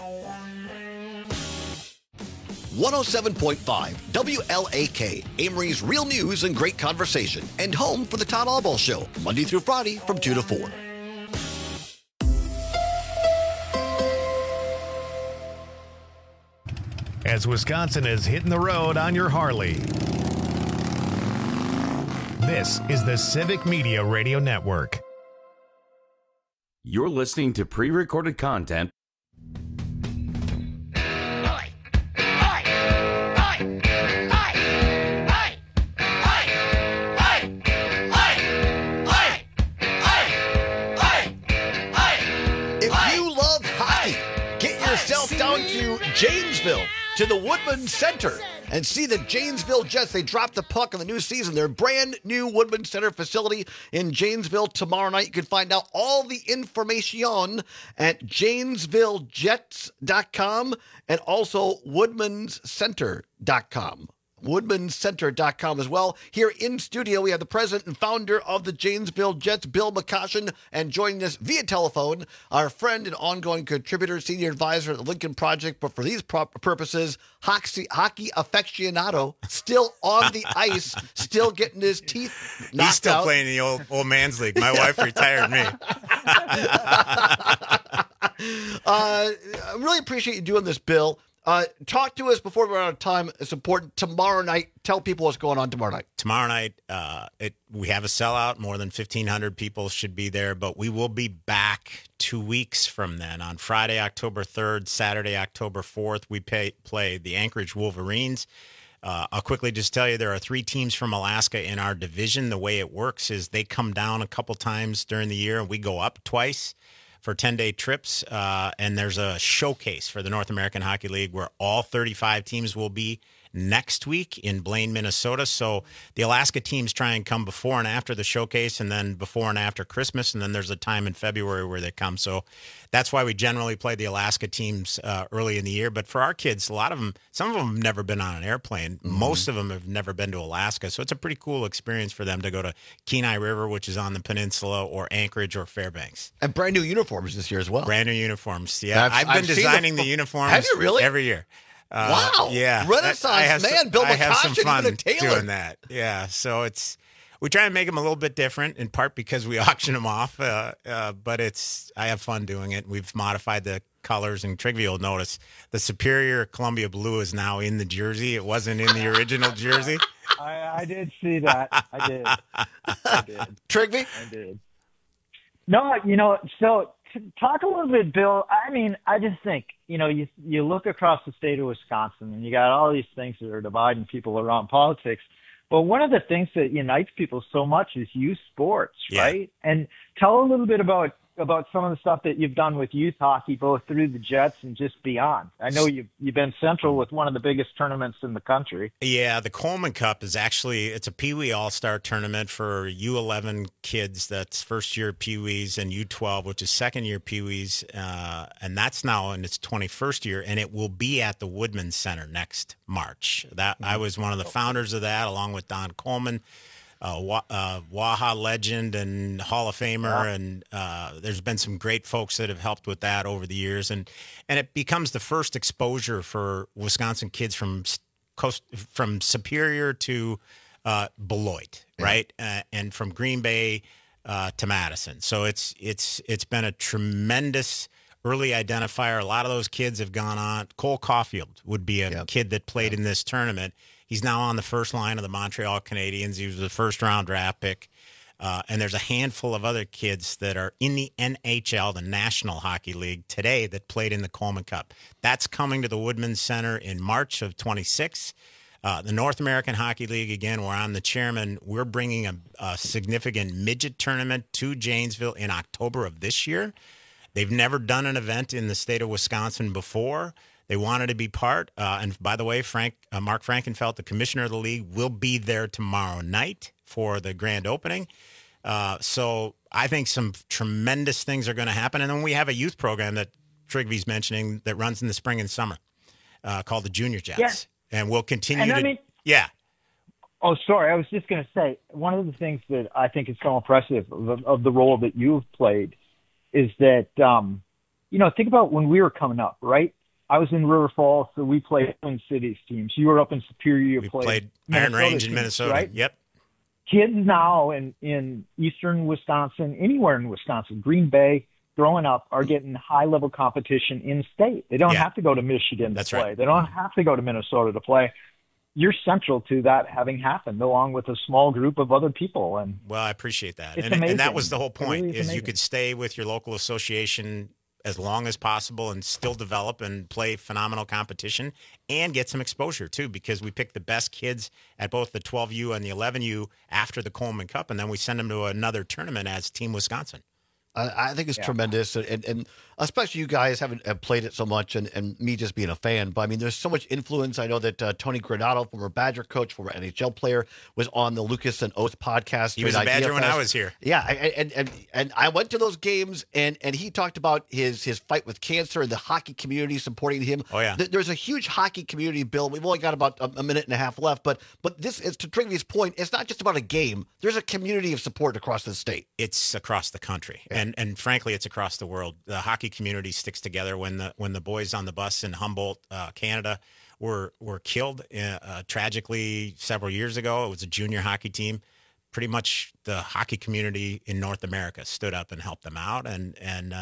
107.5 WLAK, Amory's real news and great conversation, and home for the Todd Allball Show, Monday through Friday from 2 to 4. As Wisconsin is hitting the road on your Harley. This is the Civic Media Radio Network. You're listening to pre-recorded content. If you love hockey, get yourself down to Janesville, to the Woodman Center, and see the Janesville Jets. They dropped the puck in the new season. Their brand new Woodman Center facility in Janesville tomorrow night. You can find out all the information at JanesvilleJets.com and also WoodmansCenter.com. WoodmansCenter.com as well. Here in studio, we have the president and founder of the Janesville Jets, Bill McCoshen, and joining us via telephone, our friend and ongoing contributor, senior advisor at the Lincoln Project, but for these purposes, hockey aficionado, still on the ice, still getting his teeth knocked out. He's still playing the old man's league. My wife retired me. I really appreciate you doing this, Bill. Talk to us before we run out of time. It's important. Tomorrow night, tell people what's going on tomorrow night. Tomorrow night, we have a sellout. More than 1,500 people should be there, but we will be back 2 weeks from then. On Friday, October 3rd, Saturday, October 4th, we play the Anchorage Wolverines. I'll quickly just tell you there are 3 teams from Alaska in our division. The way it works is they come down a couple times during the year, and we go up twice for 10-day trips, and there's a showcase for the North American Hockey League where all 35 teams will be next week in Blaine, Minnesota. So the Alaska teams try and come before and after the showcase, and then before and after Christmas, and then there's a time in February where they come. So that's why we generally play the Alaska teams early in the year. But for our kids, a lot of them, some of them have never been on an airplane. Mm-hmm. Most of them have never been to Alaska. So it's a pretty cool experience for them to go to Kenai River, which is on the peninsula, or Anchorage or Fairbanks. And brand new uniforms this year as well. Brand new uniforms. Yeah, I've been designing the uniforms. Have you really? Every year. Wow. Yeah. Renaissance man, Bill McCoshen. I have some fun Taylor. doing that. Yeah. So we try and make them a little bit different, in part because we auction them off. But I have fun doing it. We've modified the colors, and Trigby will notice the Superior Columbia blue is now in the jersey. It wasn't in the original jersey. I did see that. I did. Trigby? I did. No, so talk a little bit, Bill. I mean, I just think, you look across the state of Wisconsin and you got all these things that are dividing people around politics. But one of the things that unites people so much is youth sports, right? And tell a little bit about some of the stuff that you've done with youth hockey, both through the Jets and just beyond. I know you've been central with one of the biggest tournaments in the country. Yeah, the Coleman Cup is it's a Pee Wee All-Star tournament for U11 kids. That's first-year Pee Wees, and U12, which is second-year Pee Wees. And that's now in its 21st year, and it will be at the Woodman Center next March. I was one of the founders of that, along with Don Coleman. Waha legend and Hall of Famer, and there's been some great folks that have helped with that over the years, and it becomes the first exposure for Wisconsin kids from Superior to Beloit, right, and from Green Bay to Madison. So it's been a tremendous early identifier. A lot of those kids have gone on. Cole Caulfield would be a kid that played in this tournament. He's now on the first line of the Montreal Canadiens. He was a first-round draft pick. And there's a handful of other kids that are in the NHL, the National Hockey League, today that played in the Coleman Cup. That's coming to the Woodman Center in March of 26. The North American Hockey League, again, where I'm the chairman, we're bringing a significant midget tournament to Janesville in October of this year. They've never done an event in the state of Wisconsin before. They wanted to be part. And by the way, Mark Frankenfeld, the commissioner of the league, will be there tomorrow night for the grand opening. So I think some tremendous things are going to happen. And then we have a youth program that Trigby's mentioning that runs in the spring and summer called the Junior Jets. Yeah. And we'll continue Yeah. Oh, sorry. I was just going to say, one of the things that I think is so impressive of the role that you've played is that, think about when we were coming up, right? I was in River Falls, so we played Twin Cities teams. You were up in Superior. We played Iron Range in Minnesota. Right? Yep. Kids now in eastern Wisconsin, anywhere in Wisconsin, Green Bay, growing up, are getting high-level competition in state. They don't have to go to Michigan to play. Right. They don't have to go to Minnesota to play. You're central to that having happened, along with a small group of other people. And well, I appreciate that. And that was the whole point, really is you could stay with your local association as long as possible and still develop and play phenomenal competition and get some exposure too, because we pick the best kids at both the 12U and the 11U after the Coleman Cup, and then we send them to another tournament as Team Wisconsin. I think it's tremendous, and especially you guys haven't played it so much, and me just being a fan. But I mean, there's so much influence. I know that Tony Granato, former Badger coach, former NHL player, was on the Lucas and Oath podcast. He was a Badger when I was here. Yeah, and I went to those games, and he talked about his fight with cancer and the hockey community supporting him. Oh yeah, there's a huge hockey community, Bill. We've only got about a minute and a half left, but this is, to Trigby's point, it's not just about a game. There's a community of support across the state. It's across the country. Yeah. And frankly, it's across the world. The hockey community sticks together. When the boys on the bus in Humboldt, Canada, were killed tragically several years ago, it was a junior hockey team. Pretty much the hockey community in North America stood up and helped them out. And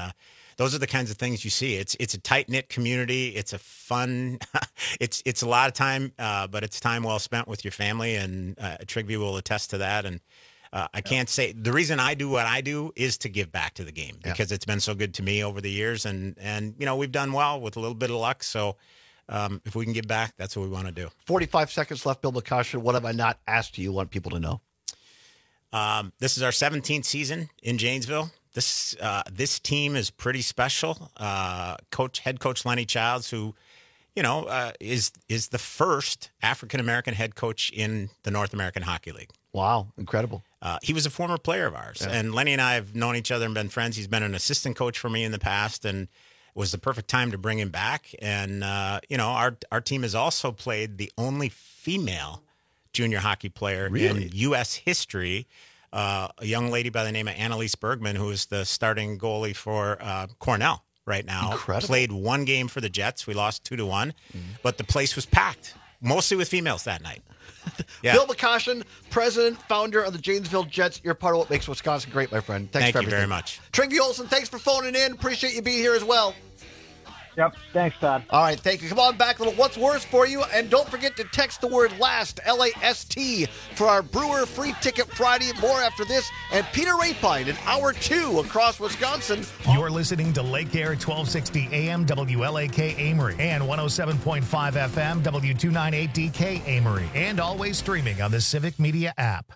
those are the kinds of things you see. It's a tight-knit community. It's a fun, it's a lot of time, but it's time well spent with your family, and Trigby will attest to that. And I can't say the reason I do what I do is to give back to the game because it's been so good to me over the years, and we've done well with a little bit of luck. So if we can give back, that's what we want to do. 45 seconds left, Bill McCoshen. What have I not asked you want people to know? This is our 17th season in Janesville. This team is pretty special. Head coach Lenny Childs, who is the first African American head coach in the North American Hockey League. Wow, incredible. He was a former player of ours, and Lenny and I have known each other and been friends. He's been an assistant coach for me in the past, and it was the perfect time to bring him back. And our team has also played the only female junior hockey player in U.S. history. A young lady by the name of Annalise Bergman, who is the starting goalie for Cornell right now. Incredible. Played one game for the Jets. We lost 2-1, but the place was packed, mostly with females that night. Yeah. Bill McCoshen, president, founder of the Janesville Jets. You're part of what makes Wisconsin great, my friend. Thanks for everything. Thank you very much. Trigby Olson, thanks for phoning in. Appreciate you being here as well. Yep. Thanks, Todd. All right, thank you. Come on back, a little What's Worse for you. And don't forget to text the word LAST, L-A-S-T, for our Brewer Free Ticket Friday. More after this. And Peter Rapine in Hour 2 across Wisconsin. You're listening to Lake Air 1260 AM WLAK Amory and 107.5 FM W298DK Amory. And always streaming on the Civic Media app.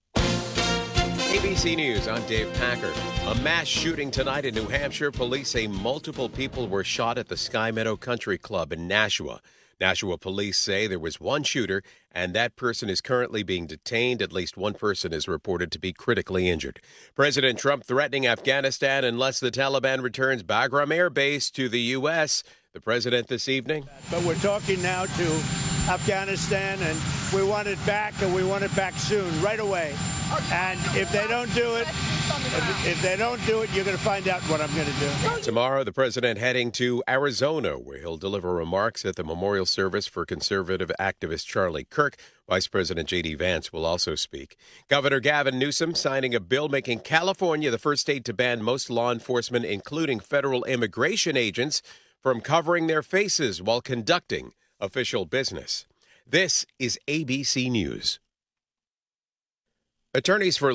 ABC News, I'm Dave Packer. A mass shooting tonight in New Hampshire. Police say multiple people were shot at the Sky Meadow Country Club in Nashua. Nashua police say there was one shooter, and that person is currently being detained. At least one person is reported to be critically injured. President Trump threatening Afghanistan unless the Taliban returns Bagram Air Base to the U.S. The president this evening. But we're talking now to Afghanistan, and we want it back, and we want it back soon, right away. And if they don't do it, you're going to find out what I'm going to do. Tomorrow, the president heading to Arizona, where he'll deliver remarks at the memorial service for conservative activist Charlie Kirk. Vice President J.D. Vance will also speak. Governor Gavin Newsom signing a bill making California the first state to ban most law enforcement, including federal immigration agents, from covering their faces while conducting official business. This is ABC News. Attorneys for